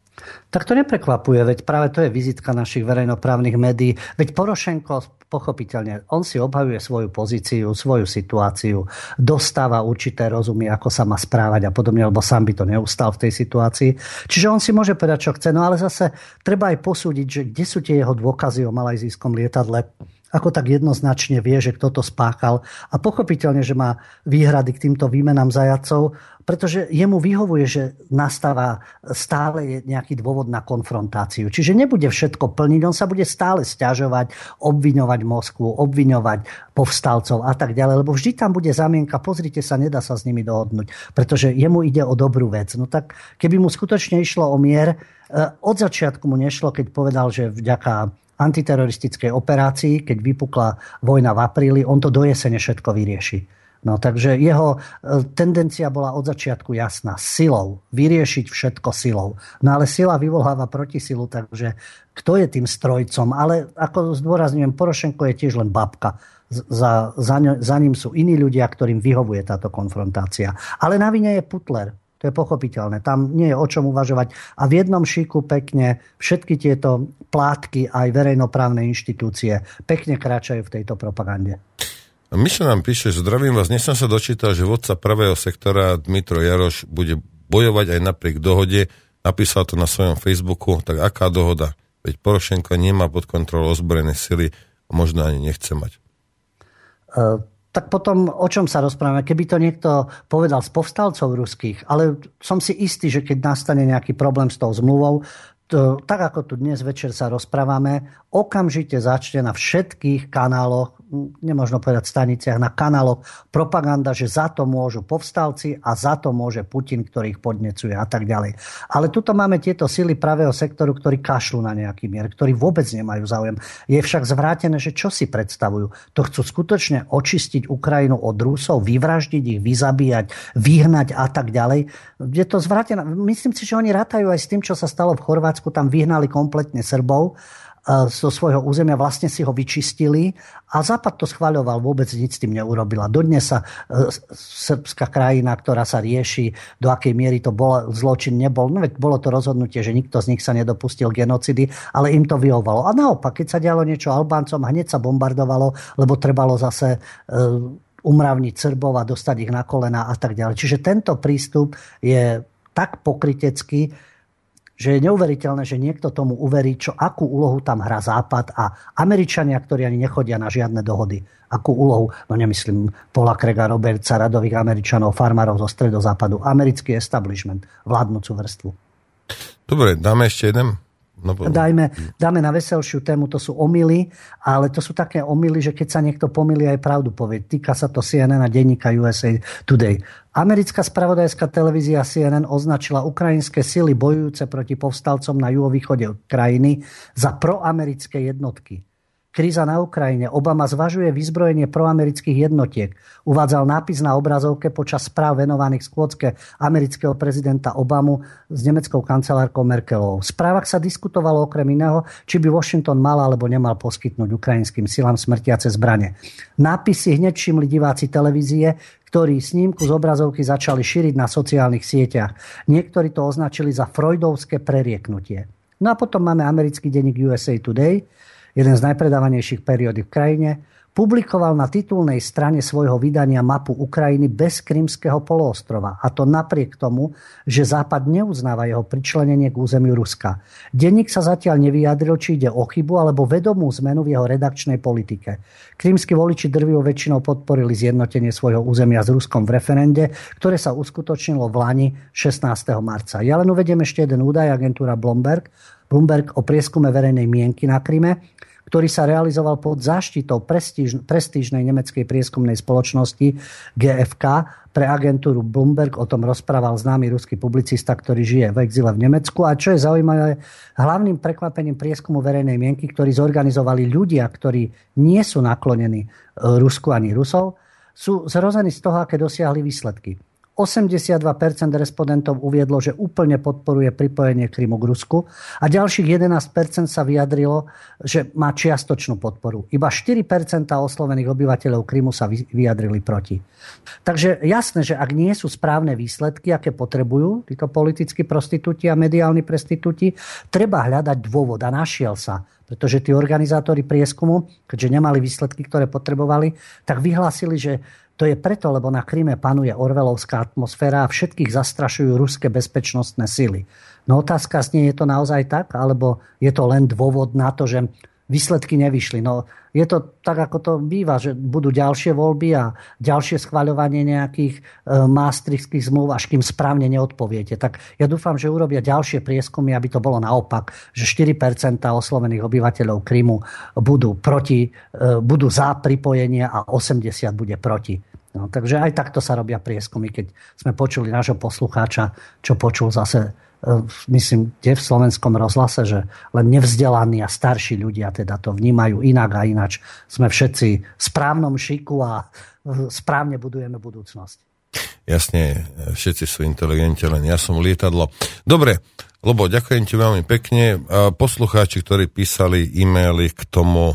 Tak to neprekvapuje, veď práve to je vizitka našich verejnoprávnych médií. Veď Porošenko, pochopiteľne, on si obhajuje svoju pozíciu, svoju situáciu, dostáva určité rozumy, ako sa má správať a podobne, lebo sám by to neustal v tej situácii. Čiže on si môže povedať, čo chce, no ale zase treba aj posúdiť, že kde sú tie jeho dôkazy o malajzijskom lietadle, ako tak jednoznačne vie, že kto to spáchal a pochopiteľne, že má výhrady k týmto výmenám zajatcov, pretože jemu vyhovuje, že nastáva stále nejaký dôvod na konfrontáciu. Čiže nebude všetko plniť, on sa bude stále sťažovať, obviňovať Moskvu, obviňovať povstalcov a tak ďalej, lebo vždy tam bude zamienka, pozrite sa, nedá sa s nimi dohodnúť, pretože jemu ide o dobrú vec. No tak keby mu skutočne išlo o mier, od začiatku mu nešlo, keď povedal, že vďaka antiteroristickej operácii, keď vypukla vojna v apríli, on to do jesene všetko vyrieši. No takže jeho tendencia bola od začiatku jasná. Silou. Vyriešiť všetko silou. No ale sila vyvoláva protisilu, takže kto je tým strojcom? Ale ako zdôrazňujem, Porošenko je tiež len babka. Za, za, za ním sú iní ľudia, ktorým vyhovuje táto konfrontácia. Ale na vine je Putler. To je pochopiteľné. Tam nie je o čom uvažovať. A v jednom šiku pekne všetky tieto plátky aj verejnoprávne inštitúcie pekne kráčajú v tejto propagande. Mišo nám píše, že zdravím vás, dnes som sa dočítal, že vodca pravého sektora Dmitro Jaroš bude bojovať aj napriek dohode. Napísal to na svojom Facebooku. Tak aká dohoda? Veď Porošenko nemá pod kontrolou ozbrojené sily a možno ani nechce mať. Uh... Tak potom o čom sa rozprávame? Keby to niekto povedal z povstalcov ruských, ale som si istý, že keď nastane nejaký problém s tou zmluvou, to, tak ako tu dnes večer sa rozprávame, okamžite začne na všetkých kanáloch, nemožno povedať staniciach, na kanáloch propaganda, že za to môžu povstalci a za to môže Putin, ktorý ich podnecuje a tak ďalej. Ale tuto máme tieto sily pravého sektoru, ktorí kašľú na nejaký mier, ktorí vôbec nemajú záujem. Je však zvrátené, že čo si predstavujú? To chcú skutočne očistiť Ukrajinu od Rusov, vyvraždiť ich, vyzabíjať, vyhnať a tak ďalej. Je to zvrátené. Myslím si, že oni rátajú aj s tým, čo sa stalo v Chorvátsku, tam vyhnali kompletne Srbov zo svojho územia, vlastne si ho vyčistili a Západ to schvaľoval, vôbec nič s tým neurobila. Dodnes sa srbská krajina, ktorá sa rieši, do akej miery to bol, zločin nebol, no veď bolo to rozhodnutie, že nikto z nich sa nedopustil genocidy, ale im to vyhovalo. A naopak, keď sa dialo niečo Albáncom, hneď sa bombardovalo, lebo trebalo zase umravniť Srbov a dostať ich na kolená a tak ďalej. Čiže tento prístup je tak pokrytecký, že je neuveriteľné, že niekto tomu uverí, čo, akú úlohu tam hrá Západ a Američania, ktorí ani nechodia na žiadne dohody. Akú úlohu, no nemyslím Paula Craiga, Robertsa, radových Američanov, farmárov zo stredozápadu, americký establishment, vládnúcu vrstvu. Dobre, dáme ešte jeden? No, Dajme, dáme na veselšiu tému, to sú omily, ale to sú také omily, že keď sa niekto pomýli, aj pravdu povie. Týka sa to C N N a denníka U S A Today. Americká spravodajská televízia C N N označila ukrajinské sily bojujúce proti povstalcom na juhovýchode krajiny za proamerické jednotky. Kríza na Ukrajine. Obama zvažuje vyzbrojenie proamerických jednotiek. Uvádzal nápis na obrazovke počas správ venovaných skôcke amerického prezidenta Obamu s nemeckou kancelárkou Merkelovou. V správach sa diskutovalo okrem iného, či by Washington mal alebo nemal poskytnúť ukrajinským silám smrtiace zbrane. Nápisy hneď všimli diváci televízie, ktorí snímku z obrazovky začali šíriť na sociálnych sieťach. Niektorí to označili za freudovské prerieknutie. No a potom máme americký denník U S A Today, jeden z najpredávanejších periódik v krajine, publikoval na titulnej strane svojho vydania mapu Ukrajiny bez Krymského poloostrova. A to napriek tomu, že Západ neuznáva jeho pričlenenie k územiu Ruska. Denník sa zatiaľ nevyjadril, či ide o chybu alebo vedomú zmenu v jeho redakčnej politike. Krymskí voliči drvivou väčšinou podporili zjednotenie svojho územia s Ruskom v referende, ktoré sa uskutočnilo v Lani šestnásteho marca. Ja len uvediem ešte jeden údaj, agentúra Bloomberg, Bloomberg o prieskume verejnej mienky na Kryme, ktorý sa realizoval pod záštitou prestíž, prestížnej nemeckej prieskumnej spoločnosti G F K. Pre agentúru Bloomberg o tom rozprával známy ruský publicista, ktorý žije v exile v Nemecku. A čo je zaujímavé, hlavným prekvapením prieskumu verejnej mienky, ktorý zorganizovali ľudia, ktorí nie sú naklonení Rusku ani Rusov, sú zrození z toho, aké dosiahli výsledky. osemdesiatdva percent respondentov uviedlo, že úplne podporuje pripojenie Krymu k Rusku a ďalších jedenásť percent sa vyjadrilo, že má čiastočnú podporu. Iba štyri percentá oslovených obyvateľov Krymu sa vyjadrili proti. Takže jasné, že ak nie sú správne výsledky, aké potrebujú títo politickí prostitúti a mediálni prostitúti, treba hľadať dôvod a našiel sa. Pretože tí organizátori prieskumu, keďže nemali výsledky, ktoré potrebovali, tak vyhlásili, že to je preto, lebo na Kryme panuje orwellovská atmosféra a všetkých zastrašujú ruské bezpečnostné sily. No otázka znie, je to naozaj tak? Alebo je to len dôvod na to, že výsledky nevyšli? No je to tak, ako to býva, že budú ďalšie voľby a ďalšie schvaľovanie nejakých e, maastrichtských zmluv, až kým správne neodpoviete. Tak ja dúfam, že urobia ďalšie prieskumy, aby to bolo naopak, že štyri percentá oslovených obyvateľov Krymu budú proti, e, budú za pripojenie a osemdesiat bude proti. No, takže aj takto sa robia prieskumy, keď sme počuli nášho poslucháča, čo počul zase, myslím, kde v slovenskom rozhlase, že len nevzdelaní a starší ľudia teda to vnímajú inak a ináč. Sme všetci v správnom šiku a správne budujeme budúcnosť. Jasne, všetci sú inteligenti, len ja som lietadlo. Dobre, Lobo, ďakujem ti veľmi pekne. Poslucháči, ktorí písali e-maily k tomu,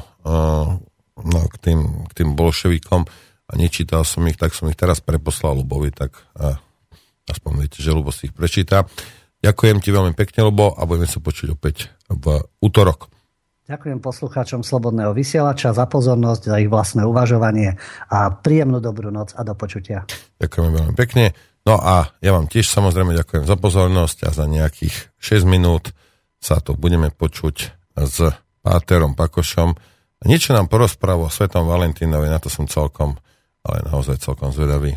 no, k tým, k tým bolševikom, a nečítal som ich, tak som ich teraz preposlal Lubovi, tak a, aspoň viete, že Lubo si ich prečíta. Ďakujem ti veľmi pekne, Lubo, a budeme sa počuť opäť v útorok. Ďakujem poslucháčom Slobodného vysielača za pozornosť, za ich vlastné uvažovanie a príjemnú dobrú noc a do počutia. Ďakujem veľmi pekne. No a ja vám tiež samozrejme ďakujem za pozornosť a za nejakých šesť minút sa to budeme počuť s Páterom Pakošom. Niečo nám porozpráva o Svetom Valentínovi, na to som celkom ale naozaj celkom zvedavý.